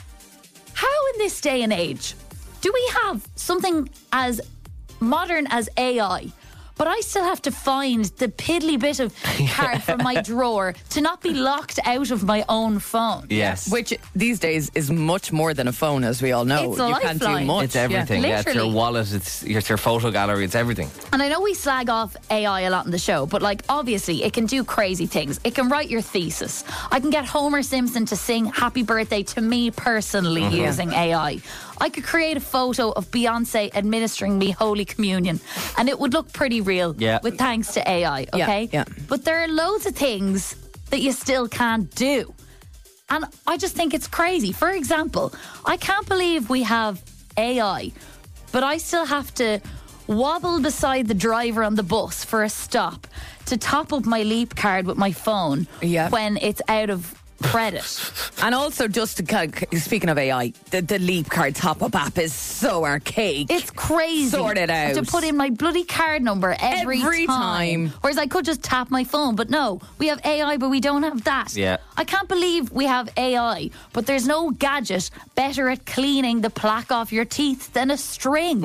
how in this day and age do we have something as modern as AI, but I still have to find the piddly bit of card from my drawer to not be locked out of my own phone? Yes. Which these days is much more than a phone, as we all know. It's a you can't do lifeline. much. It's everything. Yeah, it's your Literally. wallet, it's your photo gallery, it's everything. And I know we slag off AI a lot in the show, but like obviously it can do crazy things. It can write your thesis. I can get Homer Simpson to sing happy birthday to me personally using AI. I could create a photo of Beyonce administering me Holy Communion and it would look pretty real Yeah. with thanks to AI, okay? Yeah. But there are loads of things that you still can't do. And I just think it's crazy. For example, I can't believe we have AI, but I still have to wobble beside the driver on the bus for a stop to top up my Leap card with my phone Yeah. when it's out of credit. And also, just to, speaking of AI, the Leap Card top-up app is so archaic. It's crazy. Sort it I have out. to put in my bloody card number every time. Whereas I could just tap my phone. But no, we have AI, but we don't have that. Yeah. I can't believe we have AI, but there's no gadget better at cleaning the plaque off your teeth than a string.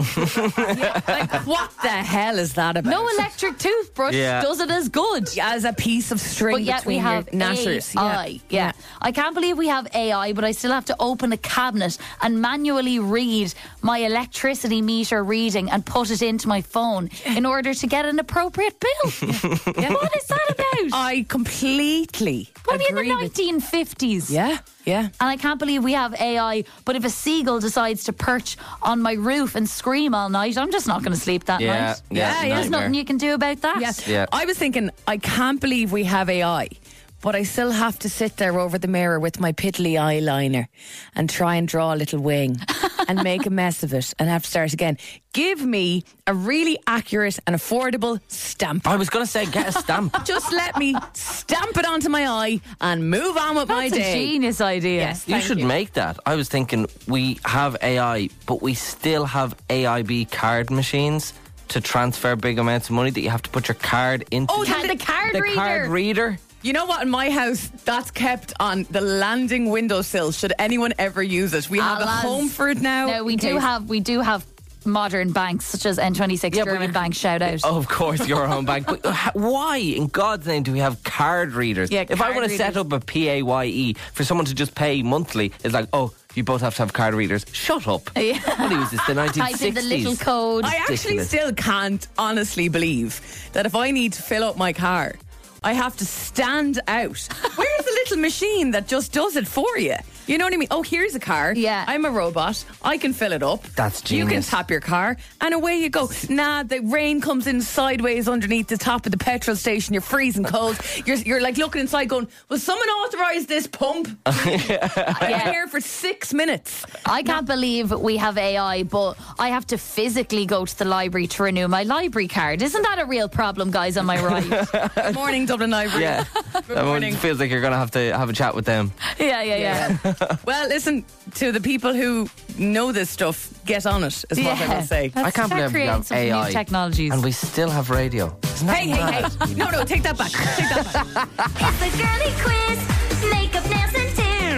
Like, what the hell is that about? No electric toothbrush does it as good. As a piece of string But yet we between have your gnashers. AI. Yeah. I can't believe we have AI, but I still have to open a cabinet and manually read my electricity meter reading and put it into my phone in order to get an appropriate bill. What is that about? I completely What are we in agree the with- 1950s? Yeah. And I can't believe we have AI, but if a seagull decides to perch on my roof and scream all night, I'm just not going to sleep that night. There's nightmare. nothing you can do about that. Yes. Yeah. I was thinking, I can't believe we have AI, but I still have to sit there over the mirror with my piddly eyeliner and try and draw a little wing and make a mess of it and have to start again. Give me a really accurate and affordable stamp. I was going to say, get a stamp. Just let me stamp it onto my eye and move on with my That's a day. genius idea. Yes, You thank should make that. I was thinking we have AI, but we still have AIB card machines to transfer big amounts of money that you have to put your card into. Oh, The card the reader. card reader. You know what? In my house, that's kept on the landing windowsill. Should anyone ever use it, we have a lads. home for it now. No, we in do case. have modern banks such as N26 Yeah, but German Bank. Shout out. Oh, of course, your home bank. But why, in God's name, do we have card readers? Yeah, if I card want to set readers. up a PAYE for someone to just pay monthly, it's like, oh, you both have to have card readers. Shut up. Yeah. What was this, the 1960s? Type in the little code. I actually Ridiculous. still can't honestly believe that if I need to fill up my car, I have to stand out. Where's the little machine that just does it for you? You know what I mean? Oh, here's a car. Yeah. I'm a robot. I can fill it up. That's You can genius. tap your car and away you go. Nah, the rain comes in sideways underneath the top of the petrol station. You're freezing cold. You're like looking inside going, will someone authorise this pump? I've been here for 6 minutes. I can't believe we have AI, but I have to physically go to the library to renew my library card. Isn't that a real problem, guys? Am I right? Good morning, Dublin Library. Yeah. Good morning. It feels like you're going to have a chat with them. Yeah. Well, listen, to the people who know this stuff, get on it, is what I will say. I can't believe we have some new AI technologies. and we still have radio. Isn't that mad? Hey. No, take that back. Take that back. It's the girly quiz. Makeup, nails, and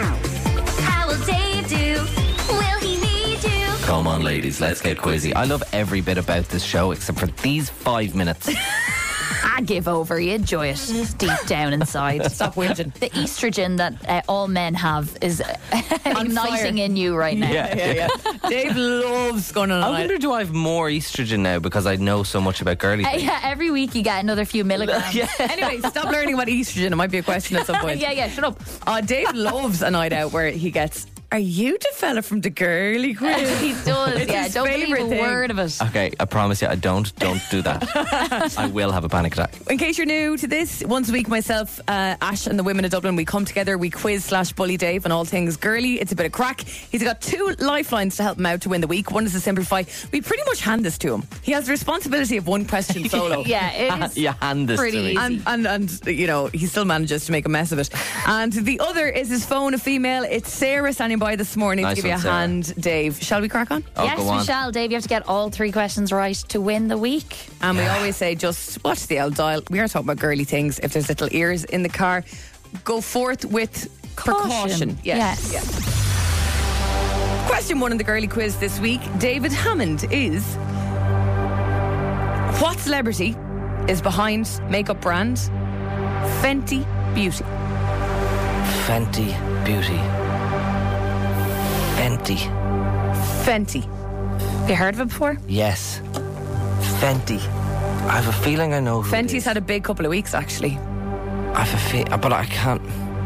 do. How will Dave do? Will he need you? Come on, ladies, let's get quizzy. I love every bit about this show except for these 5 minutes. I give over. You enjoy it deep down inside. Stop whinging. The estrogen that all men have is igniting fire. in you right now. Yeah. Dave loves going on I a wonder, do I have more estrogen now because I know so much about girly things? Yeah, every week you get another few milligrams. Anyway, stop learning about estrogen. It might be a question at some point. yeah, shut up. Dave loves a night out where he gets, are you the fella from the girly quiz? He does, It's yeah. his Don't believe favourite a thing. word of it. Okay, I promise you, I don't do that. I will have a panic attack. In case you're new to this, once a week, myself, Ash, and the women of Dublin, we come together, we quiz/bully Dave on all things girly. It's a bit of crack. He's got 2 lifelines to help him out to win the week. One is to simplify. We pretty much hand this to him. He has the responsibility of one question solo. Yeah, it is. You hand this pretty to me. easy. And you know, he still manages to make a mess of it. And the other is his phone, a female. It's Sarah standing by this morning Nice to give you a one, Sarah. hand, Dave. Shall we crack on? Oh, Yes, go on. we shall. Dave, you have to get all 3 questions right to win the week. And we always say, just watch the old dial. We are talking about girly things. If there's little ears in the car, go forth with precaution. Yes. Question 1 in the girly quiz this week. David Hammond is... What celebrity is behind makeup brand Fenty Beauty? Fenty Beauty. Fenty. Have you heard of it before? Yes. Fenty. I have a feeling I know who it Fenty's is. had a big couple of weeks, actually. I have a feeling, but I can't.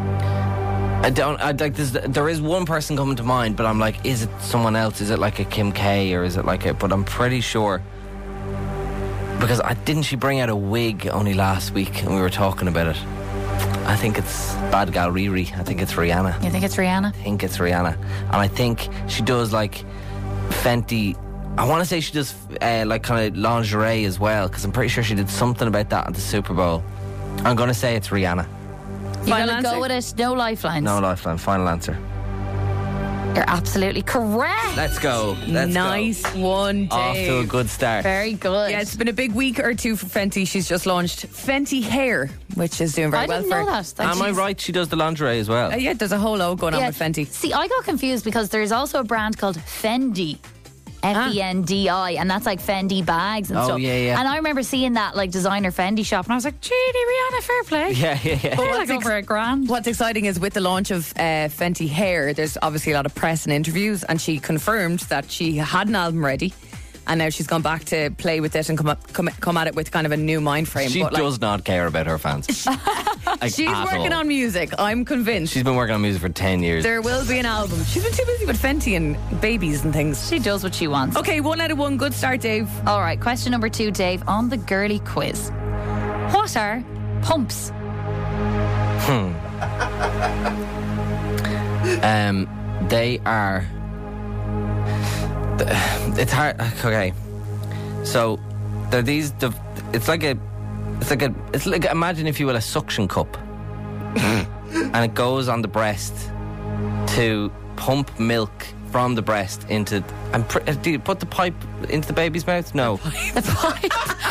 There is one person coming to mind, but I'm like, is it someone else? Is it like a Kim K or is it like a? But I'm pretty sure because didn't she bring out a wig only last week and we were talking about it. I think it's Bad Gal Riri. I think it's Rihanna. You think it's Rihanna? I think it's Rihanna, and I think she does like Fenty. I want to say she does like kind of lingerie as well because I'm pretty sure she did something about that at the Super Bowl. I'm going to say it's Rihanna. You Final gotta go answer? with it. No lifelines. No lifeline. Final answer. You're absolutely correct. Let's go. Let's Nice one, go. Off to a Dave. good start. Very good. Yeah, it's been a big week or two for Fenty. She's just launched Fenty Hair, which is doing very I well didn't for know her. that. Am I right? She does the lingerie as well. Yeah, there's a whole load going on Yeah. with Fenty. See, I got confused because there's also a brand called Fendi. Fendi, and that's like Fendi bags and Oh, stuff. yeah, yeah. And I remember seeing that like designer Fendi shop, and I was like, "Gee, Rihanna, fair play." Yeah. They're like over $1,000. What's exciting is with the launch of Fenty Hair, there's obviously a lot of press and interviews, and she confirmed that she had an album ready, and now she's gone back to play with it and come at it with kind of a new mind frame. She But, like, does not care about her fans. Like, she's at working all. on music. I'm convinced. She's been working on music for 10 years. There will be an album. She's been too busy with Fenty and babies and things. She does what she wants. Okay, 1 out of 1. Good start, Dave. All right, question number 2, Dave, on the girly quiz. What are pumps? They are. It's hard. Okay, so they're these. It's like imagine if you will a suction cup, and it goes on the breast to pump milk from the breast into. Do you put the pipe into the baby's mouth? No. The pipe.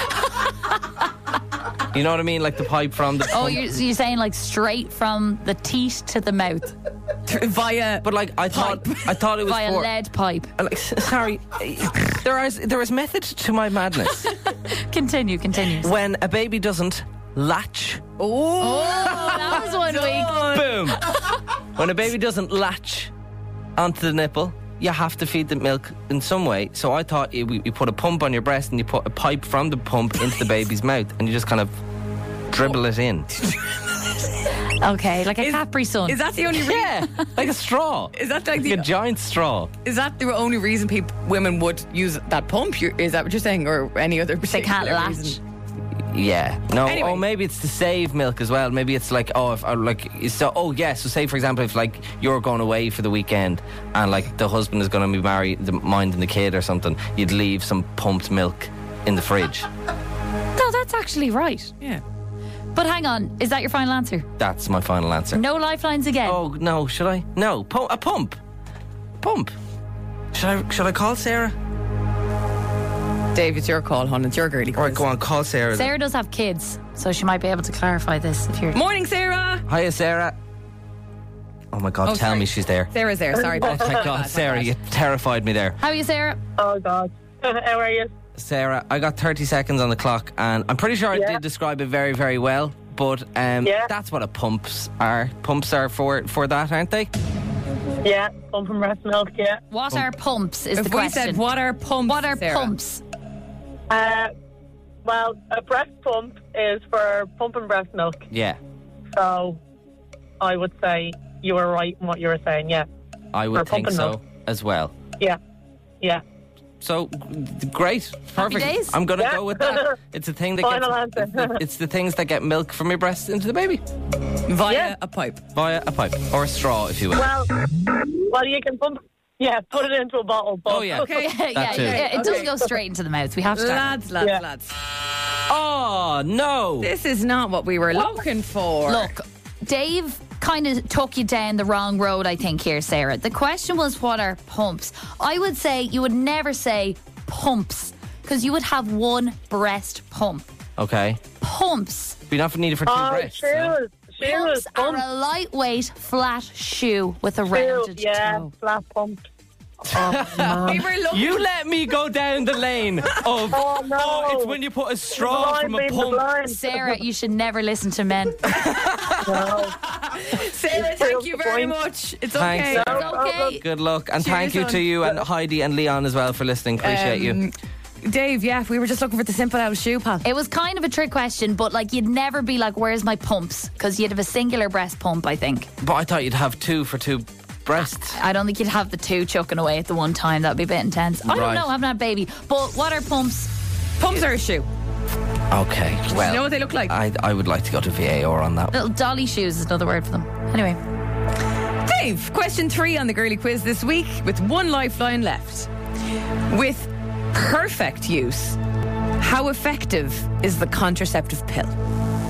You know what I mean? Like the pipe from the. Oh, pump. you're saying like straight from the teat to the mouth Via. But like I thought it was via for. lead pipe. Like, sorry, there is method to my madness. Continue. When a baby doesn't latch, Oh, That was 1 week. boom. When a baby doesn't latch onto the nipple, you have to feed the milk in some way. So I thought you put a pump on your breast and you put a pipe from the pump into the baby's mouth and you just kind of dribble it in. Okay, like a Capri Sun. Is that the only reason? Yeah, like a straw. Is that like a giant straw? Is that the only reason women would use that pump? Is that what you're saying, or any other? They can't particular latch. reason? Yeah. No. Anyway. Oh, maybe it's to save milk as well. Maybe it's like So say for example, if like you're going away for the weekend and like the husband is going to be minding the kid or something, you'd leave some pumped milk in the fridge. No, that's actually right. Yeah. But hang on, is that your final answer? That's my final answer. No lifelines again. Oh no, should I? No, a pump. Pump. Should I call Sarah? Dave, it's your call, hon. It's your girly quiz. All right, go on, call Sarah. Sarah does have kids, so she might be able to clarify this if you're. Morning, Sarah. Hiya, Sarah. Oh my God, Oh, tell sorry. me she's there. Sarah's there. Sorry. Oh my God, Sarah, you terrified me there. How are you, Sarah? Oh, God. How are you? Sarah, I got 30 seconds on the clock and I'm pretty sure I did describe it very, very well, but that's what pumps are. Pumps are for that, aren't they? Yeah, pumping breast milk, yeah. What are pumps is If the we question. said what are pumps? What are Sarah? pumps? Well, a breast pump is for pumping breast milk. Yeah, So I would say you were right in what you were saying, yeah. I would For think pumping so milk. as well. Yeah. Yeah. So, great. Perfect. days. I'm going to Yeah. go with that. It's a thing that Final gets... answer. It's the things that get milk from your breast into the baby. Via Yeah. a pipe. Via a pipe. Or a straw, if you will. Well, you can pump. Yeah, put it into a bottle. But Oh, yeah. Okay. It does go straight into the mouth. We have to start. Lads. Yeah. Oh, no. This is not what we were looking for. Look, Dave kind of took you down the wrong road, I think, here, Sarah. The question was, what are pumps? I would say you would never say pumps because you would have one breast pump. Okay. Pumps. We don't need it for two breasts. shoes. Pumps are a lightweight, flat shoe with a rounded Yeah, toe. flat pump. We were looking. You let me go down the lane of Oh, no. it's when you put a straw from a Blind leading the pump. blind. Sarah, you should never listen to men. No. Sarah, thank you very much. It's Thanks, okay. Sarah. It's okay. Good luck and Cheers, thank you hon. to you and Heidi and Leon as well for listening. Appreciate you. Dave, we were just looking for the simple out shoe, pal. It was kind of a trick question, but like you'd never be like, where's my pumps? Because you'd have a singular breast pump, I think. But I thought you'd have two for two breasts. I don't think you'd have the two chucking away at the one time. That'd be a bit intense. I don't Right. know, I haven't had a baby. But what are pumps? Pumps are a shoe. Okay, well, You know what they look like? I would like to go to VAR on that. Little dolly shoes is another word for them. Anyway. Dave, question 3 on the girly quiz this week with one lifeline left. With perfect use, how effective is the contraceptive pill?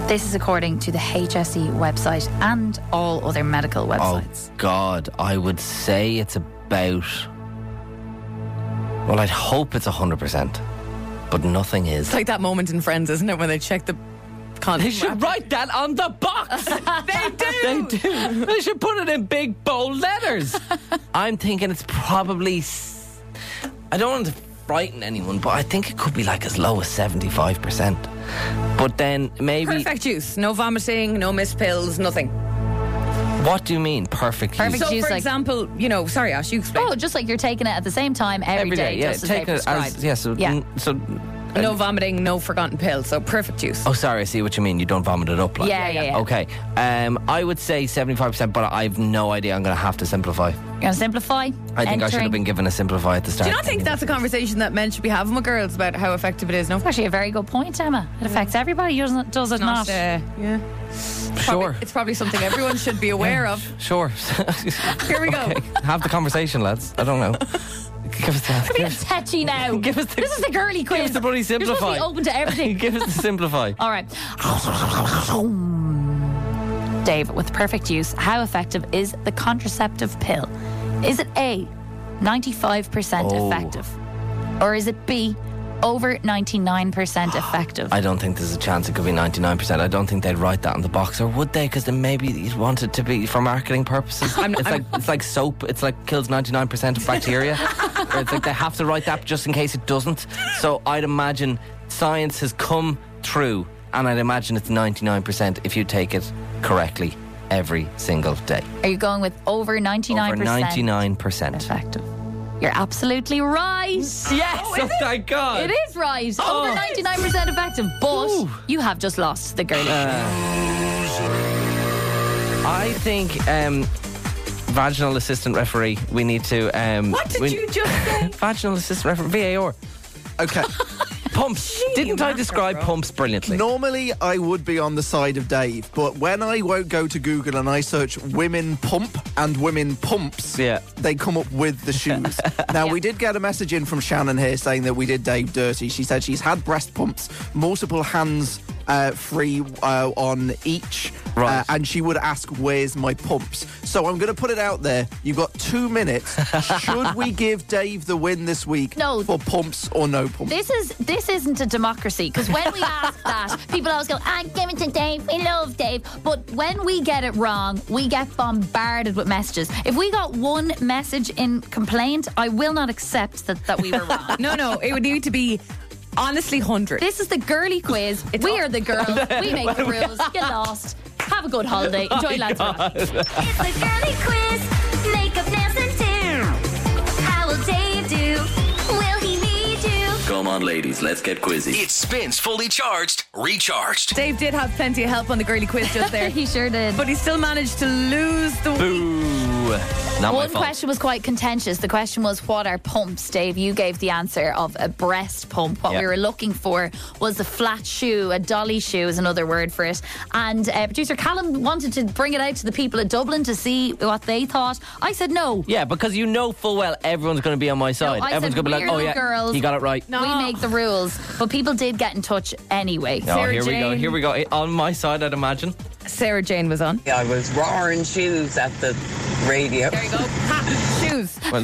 This is according to the HSE website and all other medical websites. Oh, God. I would say it's about... Well, I'd hope it's 100%. But nothing is. It's like that moment in Friends, isn't it, when they check the condom They should write that on the box. They do. They do. They should put it in big, bold letters. I'm thinking it's probably... I don't want to frighten anyone, but I think it could be like as low as 75%. But then maybe... Perfect use. No vomiting, no missed pills, nothing. What do you mean, perfect use? So, use, for like- example, sorry, Ash, you explain. Oh, just like you're taking it at the same time every day, yeah. just as they Take it prescribe. as... Yeah, so... Yeah. No vomiting, no forgotten pills. So perfect use. Oh, sorry, I see what you mean. You don't vomit it up. Like. Yeah. Okay. I would say 75%, but I've no idea. I'm going to have to simplify. You're going to simplify? I think I should have been given a simplify at the start. Do you not think that's a conversation that men should be having with girls about how effective it is? No, Actually, a very good point, Emma. It affects everybody, does it not? yeah. Sure. It's probably something everyone should be aware of. Sure. Here we go. Okay. Have the conversation, lads. I don't know. Give us that. Be tetchy now. Give us the- This is the girly quiz. Give us the bloody You're supposed to simplify. be open to everything. Give us the simplify. All right. Dave, with perfect use, how effective is the contraceptive pill? Is it A, 95% Oh. effective? Or is it B, over 99% effective? I don't think there's a chance it could be 99%. I don't think they'd write that on the box, or would they? Because then maybe you'd want it to be for marketing purposes. It's like soap. It's like kills 99% of bacteria. Or it's like they have to write that just in case it doesn't. So I'd imagine science has come true, and I'd imagine it's 99% if you take it correctly every single day. Are you going with over 99%? Over 99%. effective. You're absolutely right. Yes! Oh, thank God! It is right. Oh. Over 99% effective. But Ooh. you have just lost the girly. I think vaginal assistant referee, we need to... What did you just say? Vaginal assistant referee, VAR. Okay. Pumps. Didn't I describe pumps brilliantly? Normally, I would be on the side of Dave, but when I won't go to Google and I search women pump and women pumps, Yeah. they come up with the shoes. Now, we did get a message in from Shannon here saying that we did Dave dirty. She said she's had breast pumps, multiple hands free on each, Right. and she would ask, where's my pumps? So I'm going to put it out there. You've got 2 minutes. Should we give Dave the win this week No. for pumps or no pumps? This isn't a democracy, because when we ask that, people always go, give it to Dave, we love Dave. But when we get it wrong, we get bombarded with messages. If we got one message in complaint, I will not accept that we were wrong. No, it would need to be honestly 100. This is the girly quiz. We are the girls. We make the rules. Get lost. Have a good holiday. Enjoy Lanzarote. It's the girly quiz. Makeup, nails, and do. How will Dave do? Will he need you? Come on, ladies, let's get quizzy. It spins fully charged, recharged. Dave did have plenty of help on the girly quiz just there. He sure did. But he still managed to lose the week. Boo. Not my One fault. question was quite contentious. The question was, what are pumps? Dave, you gave the answer of a breast pump. What Yeah. we were looking for was a flat shoe. A dolly shoe is another word for it. And producer Callum wanted to bring it out to the people of Dublin to see what they thought. I said no. Yeah, because you know full well everyone's going to be on my side. I Everyone's said going to be like, we're oh the yeah, girls. he got it right. No. We make the rules. But people did get in touch anyway. Oh, Sarah here we go. Jane. Here we go. On my side, I'd imagine. Sarah Jane was on. I was roaring shoes at the radio. There you go. Ha, shoes. Well,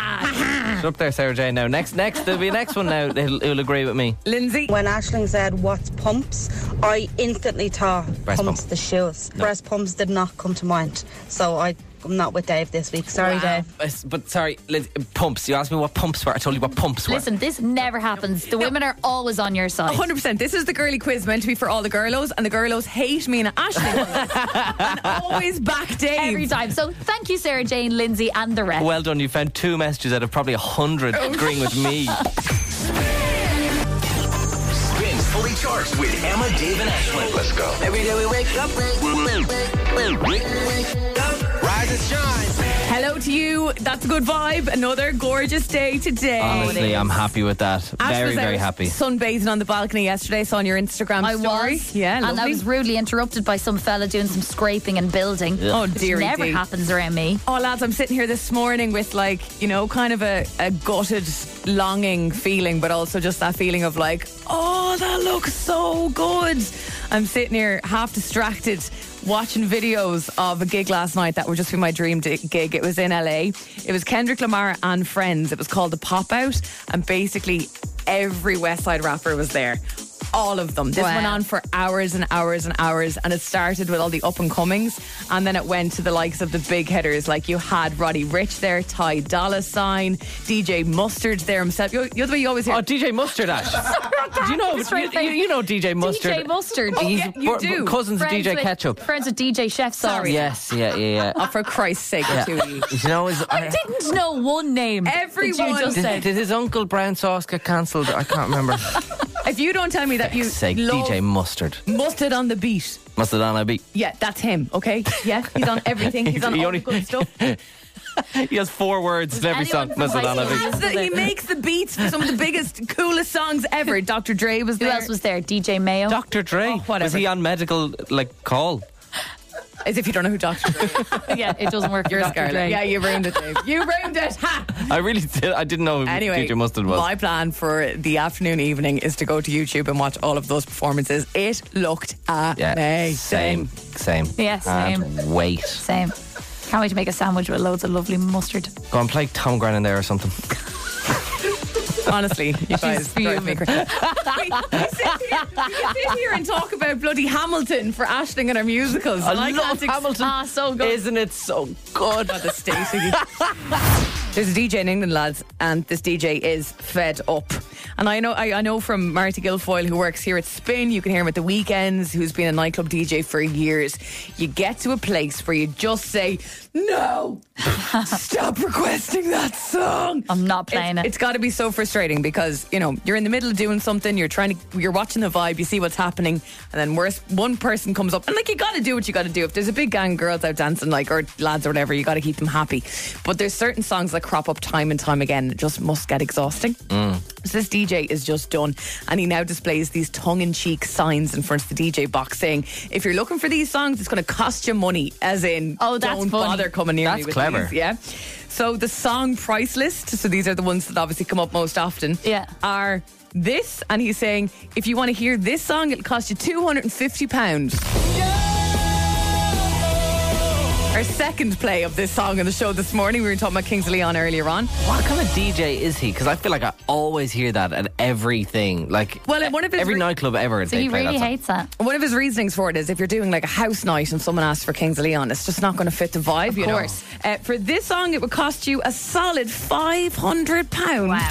shut up there, Sarah Jane. Now, next, there'll be a next one now who'll agree with me. Lindsay. When Aisling said, what's pumps? I instantly thought Breast pumps pump. the shoes. Breast pumps did not come to mind. So I'm not with Dave this week. Sorry, Dave. But sorry, Liz, pumps. You asked me what pumps were. I told you what pumps were. Listen, this never happens. The women are always on your side. 100%. This is the girly quiz meant to be for all the girlos, and the girlos hate me and Ashley and always back Dave. Every time. So thank you, Sarah Jane, Lindsay, and the rest. Well done. You found 2 messages out of probably 100 agreeing with me. Spins fully charged with Emma, Dave, and Ashling. Let's go. Every day we wake up. Rise and shine. Hello to you. That's a good vibe. Another gorgeous day today. Honestly, I'm happy with that. Ash Very, was very out happy. sunbathing on the balcony yesterday. Saw on your Instagram I story. was. Yeah, and I lovely. was rudely interrupted by some fella doing some scraping and building. Oh, Which dearie never dee. happens around me. Oh, lads, I'm sitting here this morning with, like, you know, kind of a gutted, longing feeling, but also just that feeling of like, oh, that looks so good. I'm sitting here half distracted watching videos of a gig last night that would just be my dream gig. It was in LA. It was Kendrick Lamar and friends. It was called The Pop Out, and basically every West Side rapper was there. All of them. This went on for hours and hours and hours, and it started with all the up and comings, and then it went to the likes of the big hitters. Like you had Roddy Ricch there, Ty Dolla $ign, DJ Mustard there himself. You're the way you always hear. Oh, DJ Mustard, Ash. Do you know? You know DJ Mustard. DJ Mustard. Oh, yeah, you do. Cousins of DJ Ketchup. Friends with DJ Chef. Sorry. Yes, yeah. Oh, for Christ's sake, You know, I didn't know one name. Everyone. Did his uncle Brown Sauce get cancelled? I can't remember. If you don't tell me that you love DJ Mustard. Mustard on the beat. Mustard on a beat. Yeah, that's him, okay? Yeah, he's on everything. He's on all the good stuff. He has 4 words in every song. Mustard on a beat. He makes the beats for some of the biggest, coolest songs ever. Dr. Dre was there. Who else was there? DJ Mayo. Dr. Dre. Oh, whatever. Was he on medical call? As if you don't know who Dr. Dre is. Yeah, it doesn't work. You're Dr. Scarlett. Dre. Yeah, you ruined it, Dave. You ruined it. Ha! I really did. I didn't know who Anyway, DJ Mustard was. my plan for the afternoon evening is to go to YouTube and watch all of those performances. It looked amazing. Same. Yeah, same. Can't wait. Same. Can't wait to make a sandwich with loads of lovely mustard. Go and play Tom Grennan there or something. Honestly, you guys drive me crazy. We sit here and talk about bloody Hamilton for Aisling and our musicals. I love Hamilton. So good. Isn't it so good? By the Stacey. There's a DJ in England, lads, and this DJ is fed up. And I know from Marty Guilfoyle, who works here at Spin, you can hear him at the weekends, who's been a nightclub DJ for years. You get to a place where you just say, no, stop requesting that song. I'm not playing it. It's got to be so frustrating because, you know, you're in the middle of doing something, you're watching the vibe, you see what's happening, and then one person comes up, and like, you got to do what you got to do. If there's a big gang of girls out dancing, like, or lads or whatever, you got to keep them happy. But there's certain songs that crop up time and time again that just must get exhausting. So this DJ is just done, and he now displays these tongue-in-cheek signs in front of the DJ box saying, if you're looking for these songs, it's going to cost you money, as in, that's don't funny. bother coming near me That's with clever. these. Yeah. So the song price list, so these are the ones that obviously come up most often, are this, and he's saying, if you want to hear this song, it'll cost you £250. Our second play of this song on the show this morning, we were talking about Kings of Leon earlier on. What kind of DJ is he? Because I feel like I always hear that at everything. Like, one of his every nightclub ever. So they he play really that song. hates that. One of his reasonings for it is if you're doing like a house night and someone asks for Kings of Leon, it's just not going to fit the vibe, Of you course. know. For this song, it would cost you a solid £500. Wow.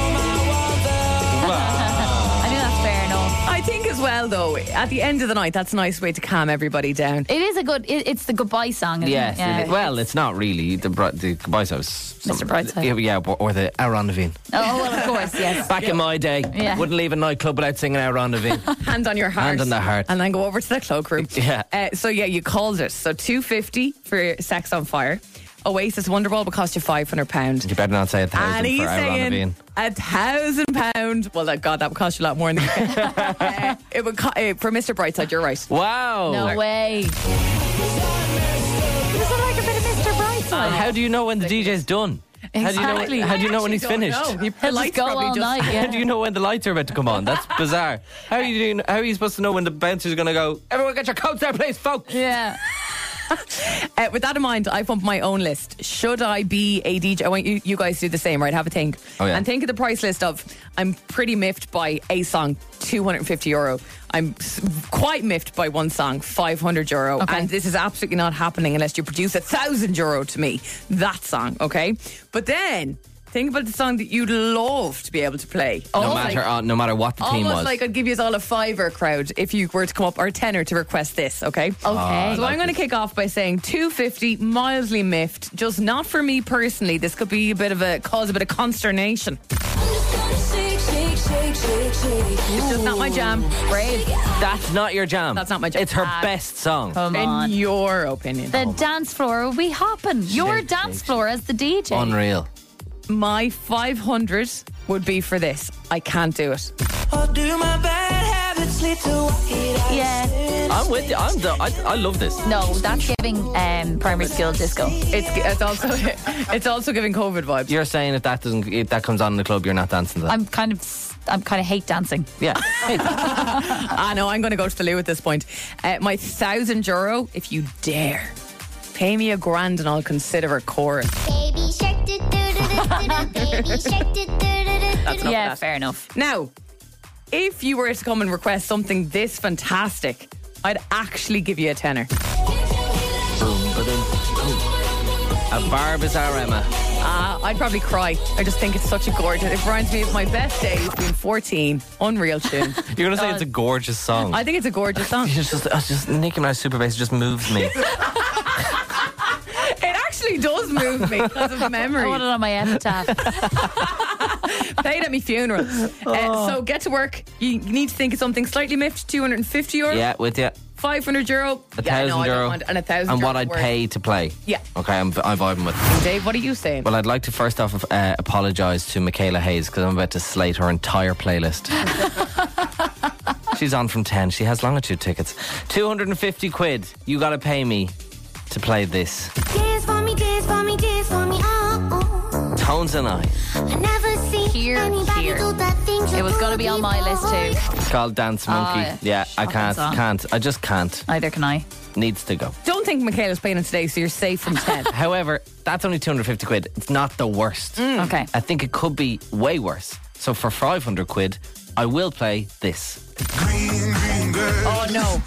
I think that's fair enough. I think as well, though, at the end of the night, that's a nice way to calm everybody down. It is a good. It's the goodbye song. Isn't Yes. it? Yeah. It is. Well, it's not really the goodbye song. Mr. Brightside. Yeah, or the Aaron Levine. Oh, well, of course, yes. Back in my day, Yeah. wouldn't leave a nightclub without singing Aaron Levine. Hand on your heart. Hand on the heart. And then go over to the cloakroom. Yeah. You called it. So $250 for Sex on Fire. Oasis Wonderwall will cost you £500. You better not say 1,000 And he's for Aaron saying Levine. £1,000. Well, God, that would cost you a lot more than you can. It would for Mr. Brightside, you're right. Wow. No way. Is it like a bit of Mr. Brightside? How do you know when the DJ's done? Exactly. How do you know when he's finished? He'll just go all night. How do you know when the lights are about to come on? That's bizarre. How are you supposed to know when the bouncer's going to go, everyone get your coats there, please, folks? Yeah. With that in mind, I pumped my own list. Should I be a DJ? I want you guys to do the same, right? Have a think. Oh, yeah. And think of the price list of, I'm pretty miffed by a song, €250. I'm quite miffed by one song, €500. Okay. And this is absolutely not happening unless you produce €1,000 to me. That song, okay? But then think about the song that you'd love to be able to play. No matter what the theme Almost was. like I'd give you all a $5 crowd if you were to come up, or a $10 to request this, okay? Okay. So I'm going to kick off by saying $250, mildly miffed, just not for me personally. This could be cause a bit of consternation. It's just not my jam. Brave. That's not your jam. That's not my jam. It's her best song. Come on. In your opinion. The dance floor will be hopping. Your dance floor as the DJ. Unreal. My 500 would be for this. I can't do it. Yeah. I'm with you. I love this. No, that's giving primary school disco. It's also giving COVID vibes. You're saying if that comes on in the club, you're not dancing to that. I'm kind of I kind of hate dancing. Yeah. I know, I'm going to go to the loo at this point. My €1,000, if you dare. Pay me $1,000 and I'll consider a chorus. Baby shark, do do do do, baby shark, do do do do. That's enough Yeah, of that. fair enough. Now, if you were to come and request something this fantastic, I'd actually give you a tenner. A Barbizarre Emma. I'd probably cry. I just think it's such a gorgeous. It reminds me of my best days being 14. Unreal tune. You're going to say it's a gorgeous song. I think it's a gorgeous song. It's just Nicki Minaj super bass just moves me. It actually does move me because of I memory. want it on my epitaph. Played at my funeral. So get to work. You need to think of something slightly miffed. €250. Yeah, with you. €500. €1,000. And €1,000. And what I'd worth. pay to play. Yeah. Okay, I'm vibing with it. Dave, what are you saying? Well, I'd like to first off apologise to Michaela Hayes because I'm about to slate her entire playlist. She's on from 10. She has Longitude tickets. £250. You got to pay me to play this. Dance for me, dance for me, dance for me, oh. Tones and I. I never see Here. do that thing It was going to be on my list too. It's called Dance Monkey. yeah. I Shocking song. can't. I just can't. Neither can I. Needs to go. Don't think Michaela's playing it today, so you're safe from 10. However, that's only £250. It's not the worst. Okay. I think it could be way worse. So for £500, I will play this. Oh no.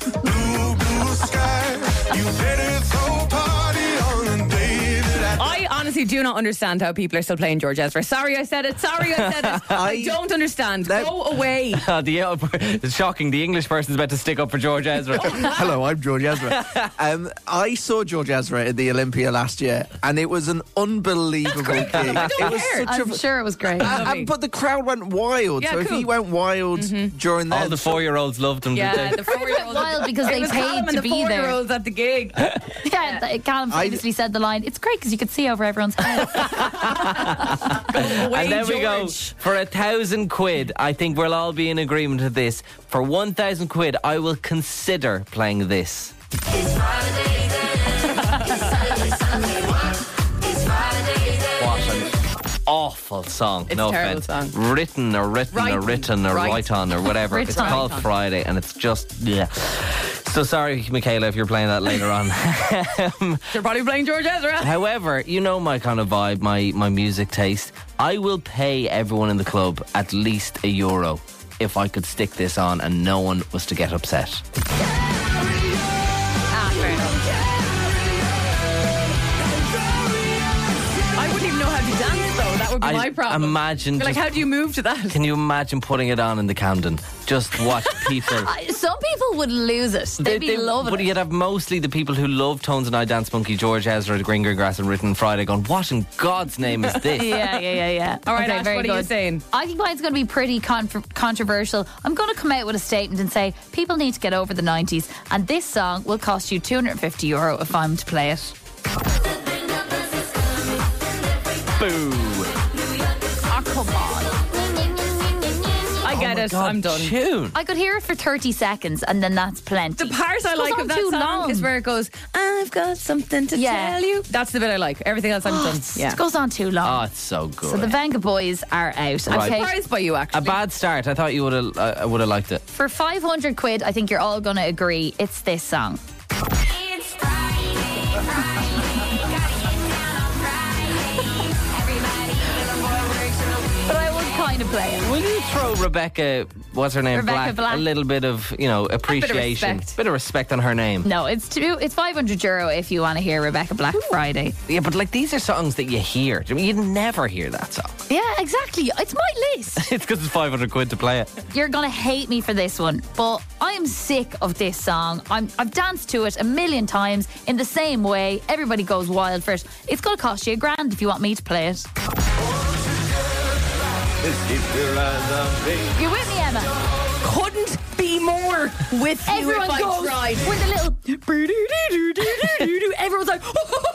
I honestly do not understand how people are still playing George Ezra. Sorry I said it. I don't understand. Go away. It's shocking. The English person's about to stick up for George Ezra. Hello, I'm George Ezra. I saw George Ezra at the Olympia last year, and it was an unbelievable gig. It was such I'm sure it was great. but the crowd went wild. Yeah, so if cool. he went wild during that, All the 4-year-olds loved him, Yeah, did the they? 4-year-olds. Wild because It they was paid Callum to and the be there. 4-year-olds at the gig. Yeah, Callum famously said the line, "It's great because you could see over everyone's head." Away, And then we go George. for £1,000. I think we'll all be in agreement with this. For £1,000, I will consider playing this. What an awful song. It's no a terrible offense. song. Written or right on or whatever. It's Written. called Friday, and it's just So sorry, Michaela, if you're playing that later on. You're probably playing George Ezra. However, you know my kind of vibe, my music taste. I will pay everyone in the club at least €1 if I could stick this on and no one was to get upset. I wouldn't even know how to dance though. That would be my problem. Imagine. Be like, just- how do you move to that? Can you imagine putting it on in the Camden? Just watch people. Some people would lose it. They'd be loving But it. you'd have mostly the people who love Tones and I, Dance Monkey, George Ezra, Gringer Grass and Written Friday going, what in God's name is this? Yeah. All right, Okay, Ash, very what are you good. saying? I think mine's going to be pretty controversial. I'm going to come out with a statement and say people need to get over the 90s, and this song will cost you €250 if I'm to play it. Boo. Oh, come on. I get it. God, I'm done. Tune. I could hear it for 30 seconds and then that's plenty. The part I It goes like on of that too song long. is where it goes, I've got something to Yeah. tell you. That's the bit I like. Everything else I'm done. Yeah. It goes on too long. Oh, it's so good. So the Venga boys are out. Right. Okay. Surprised by you, actually. A bad start. I thought you would have liked it. For £500, I think you're all going to agree it's this song. But I would kind of play it. Will you throw Rebecca, what's her name? Rebecca Black. A little bit of, appreciation. respect. Bit of respect on her name. No, it's €500 if you want to hear Rebecca Black Friday. Yeah, but like these are songs that you hear. I mean, you'd never hear that song. Yeah, exactly. It's my list. It's because it's £500 to play it. You're going to hate me for this one, but I am sick of this song. I've danced to it 1,000,000 times in the same way. Everybody goes wild for it. It's going to cost you £1,000 if you want me to play it. You with me, Emma? Couldn't be more with you Everyone if I goes tried. with a little. Everyone's like,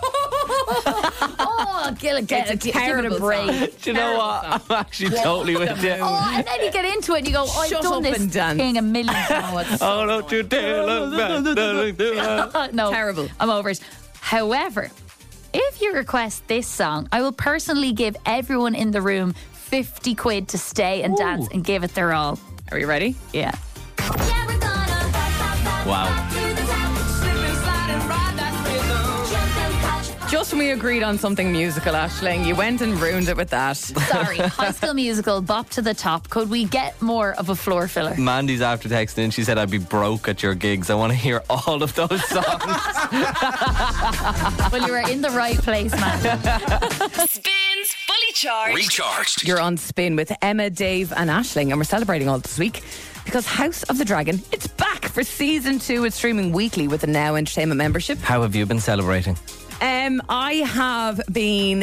oh, give it a terrible break. song. Do you know what? I'm actually totally with you. Oh, and then you get into it and you go, I've Shut done up this and dance. thing 1,000,000 times. Oh, don't you dare look back. No, Terrible. I'm over it. However, if you request this song, I will personally give everyone in the room 50 quid to stay and dance and give it their all. Are you ready? Yeah. Wow. Just when we agreed on something musical, Aisling, you went and ruined it with that. Sorry, High School Musical, Bop to the Top. Could we get more of a floor filler? Mandy's after texting and she said, I'd be broke at your gigs. I want to hear all of those songs. Well, you were in the right place, man. Spins Fully Charged. Recharged. You're on Spin with Emma, Dave and Aisling, and we're celebrating all this week because House of the Dragon, it's back for season 2. It's streaming weekly with a Now Entertainment membership. How have you been celebrating? I have been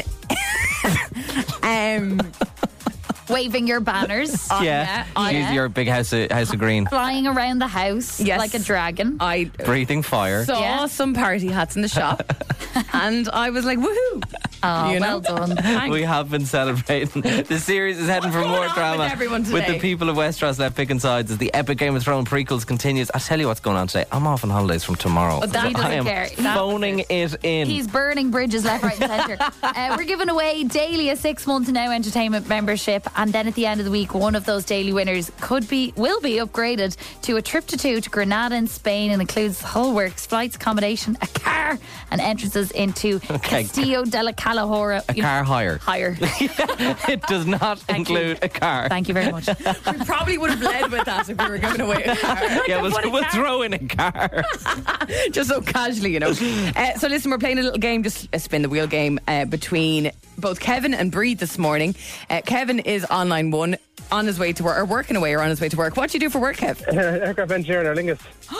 Waving your banners. Use your big house of green. Flying around the house like a dragon. I Breathing fire. saw some party hats in the shop and I was like, woohoo. Oh, well done. We have been celebrating. The series is heading for more drama with the people of Westeros left picking sides as the epic Game of Thrones prequels continues. I'll tell you what's going on today. I'm off on holidays from tomorrow. Oh, that I doesn't am care. phoning it in. He's burning bridges left, right and centre. We're giving away daily a 6-month Now Entertainment membership, and then at the end of the week, one of those daily winners will be upgraded to a trip to Granada in Spain, and includes the whole works, flights, accommodation, a car, and entrances into Castillo de la Calahorra. A car hire. It does not include a car. Thank you very much. We probably would have led with that if we were giving away a car. Yeah, we'll throw in a car. Just so casually, you know. So listen, we're playing a little game, just a spin the wheel game between both Kevin and Breed this morning. Kevin is on line 1, on his way to work, or working away or on his way to work. What do you do for work, Kev? Aircraft engineer in Aer Lingus.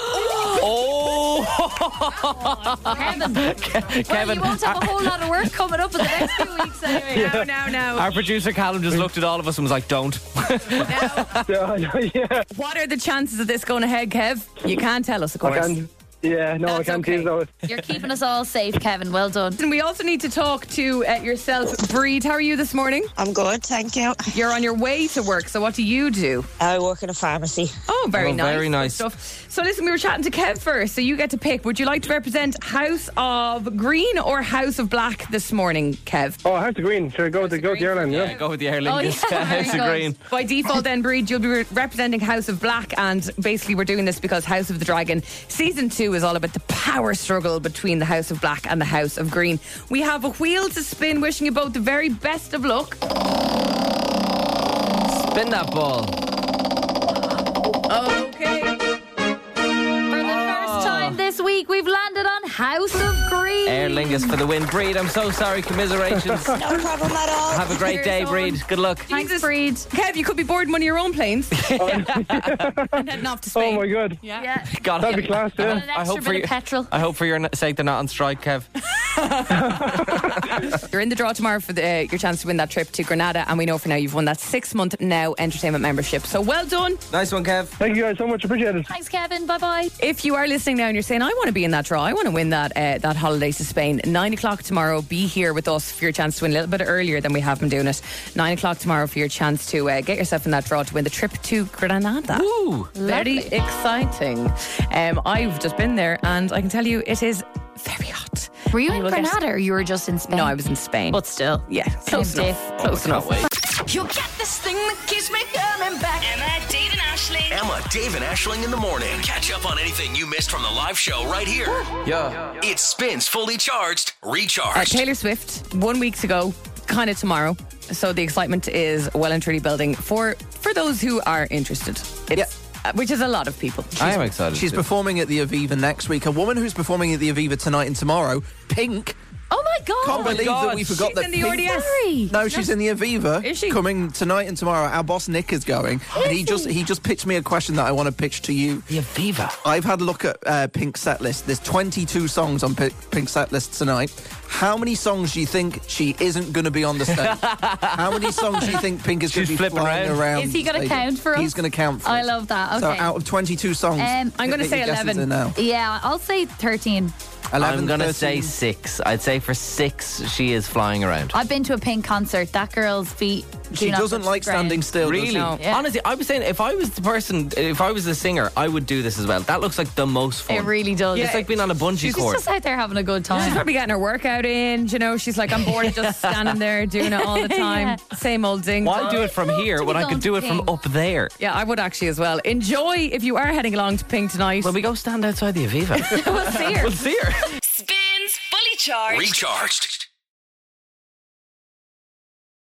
Kevin. Well, you won't have a whole lot of work coming up in the next 2 weeks anyway. No. Our producer Callum just looked at all of us and was like, don't. What are the chances of this going ahead, Kev? You can't tell us, of course. I can't tease those. You're keeping us all safe, Kevin. Well done. And we also need to talk to yourself, Breed. How are you this morning? I'm good, thank you. You're on your way to work, so what do you do? I work in a pharmacy. Oh, very nice. Very nice. Stuff. So listen, we were chatting to Kev first, so you get to pick. Would you like to represent House of Green or House of Black this morning, Kev? Oh, House of Green. Should I go with the airline? Yeah, go with the Aer Lingus. House of Green. By default then, Breed, you'll be representing House of Black, and basically we're doing this because House of the Dragon Season 2 is all about the power struggle between the House of Black and the House of Green. We have a wheel to spin, wishing you both the very best of luck. Spin that ball. Okay. For the first time this week, we've landed on House of Green. Aer Lingus for the win. Breed, I'm so sorry. Commiserations. No problem at all. Have a great day, Breed. Good luck. Thanks, Breed. Kev, you could be boarding one of your own planes and heading off to Spain. Oh my god. Yeah. God, That'd be class, yeah. An extra bit of petrol. I hope for your sake they're not on strike, Kev. You're in the draw tomorrow for your chance to win that trip to Granada, and we know for now you've won that 6-month Now Entertainment membership. So well done. Nice one, Kev. Thank you guys so much. Appreciate it. Thanks, Kevin. Bye-bye. If you are listening now and you're saying, I want to be in that draw, I want to win that holidays to Spain, 9 o'clock tomorrow, be here with us for your chance to win a little bit earlier than we have been doing it. 9 o'clock tomorrow for your chance to get yourself in that draw to win the trip to Granada. Ooh, very exciting. I've just been there and I can tell you it is very hot. Were you in Granada or you were just in Spain? No, I was in Spain. But still. Yeah, close enough. Close enough. You'll get this thing that keeps me coming back. Emma, Dave and Aisling. Emma, Dave and Aisling in the morning. Catch up on anything you missed from the live show right here. Yeah. It Spins Fully Charged, Recharged. Taylor Swift, 1 week to go, kind of tomorrow. So the excitement is well and truly building for those who are interested. Which is a lot of people. I am excited. She's performing at the Aviva next week. A woman who's performing at the Aviva tonight and tomorrow, Pink. Oh my God. Can't believe that we forgot she's that in the Pink. ODS. Sorry. No, she's in the Aviva. Is she? Coming tonight and tomorrow. Our boss Nick is going. And he just pitched me a question that I want to pitch to you. The Aviva. I've had a look at Pink's set list. There's 22 songs on Pink's set list tonight. How many songs do you think she isn't going to be on the stage? How many songs do you think Pink is going to be flipping flying around? Is he going to stadium? count for us? He's going to count for I us. love that. Okay. So out of 22 songs, I'm going to get say your guesses 11. in now. Yeah, I'll say 13. 11, I'm going to 13. say 6. I'd say for 6, she is flying around. I've been to a Pink concert. That girl's feet. She doesn't like standing still. does Really? she? No. Yeah. Honestly, I was saying if I was the singer, I would do this as well. That looks like the most fun. It really does. It's like being on a bungee She's cord. just out there having a good She's time. probably getting her workout in. You know, she's like, I'm bored of just standing there doing it all the time. Same old ding. Why do it from here when I could do it from up there? Yeah, I would actually as well. Enjoy if you are heading along to Pink tonight. When we go stand outside the Aviva. We'll see her. We'll see her. Spins Fully Charged. Recharged.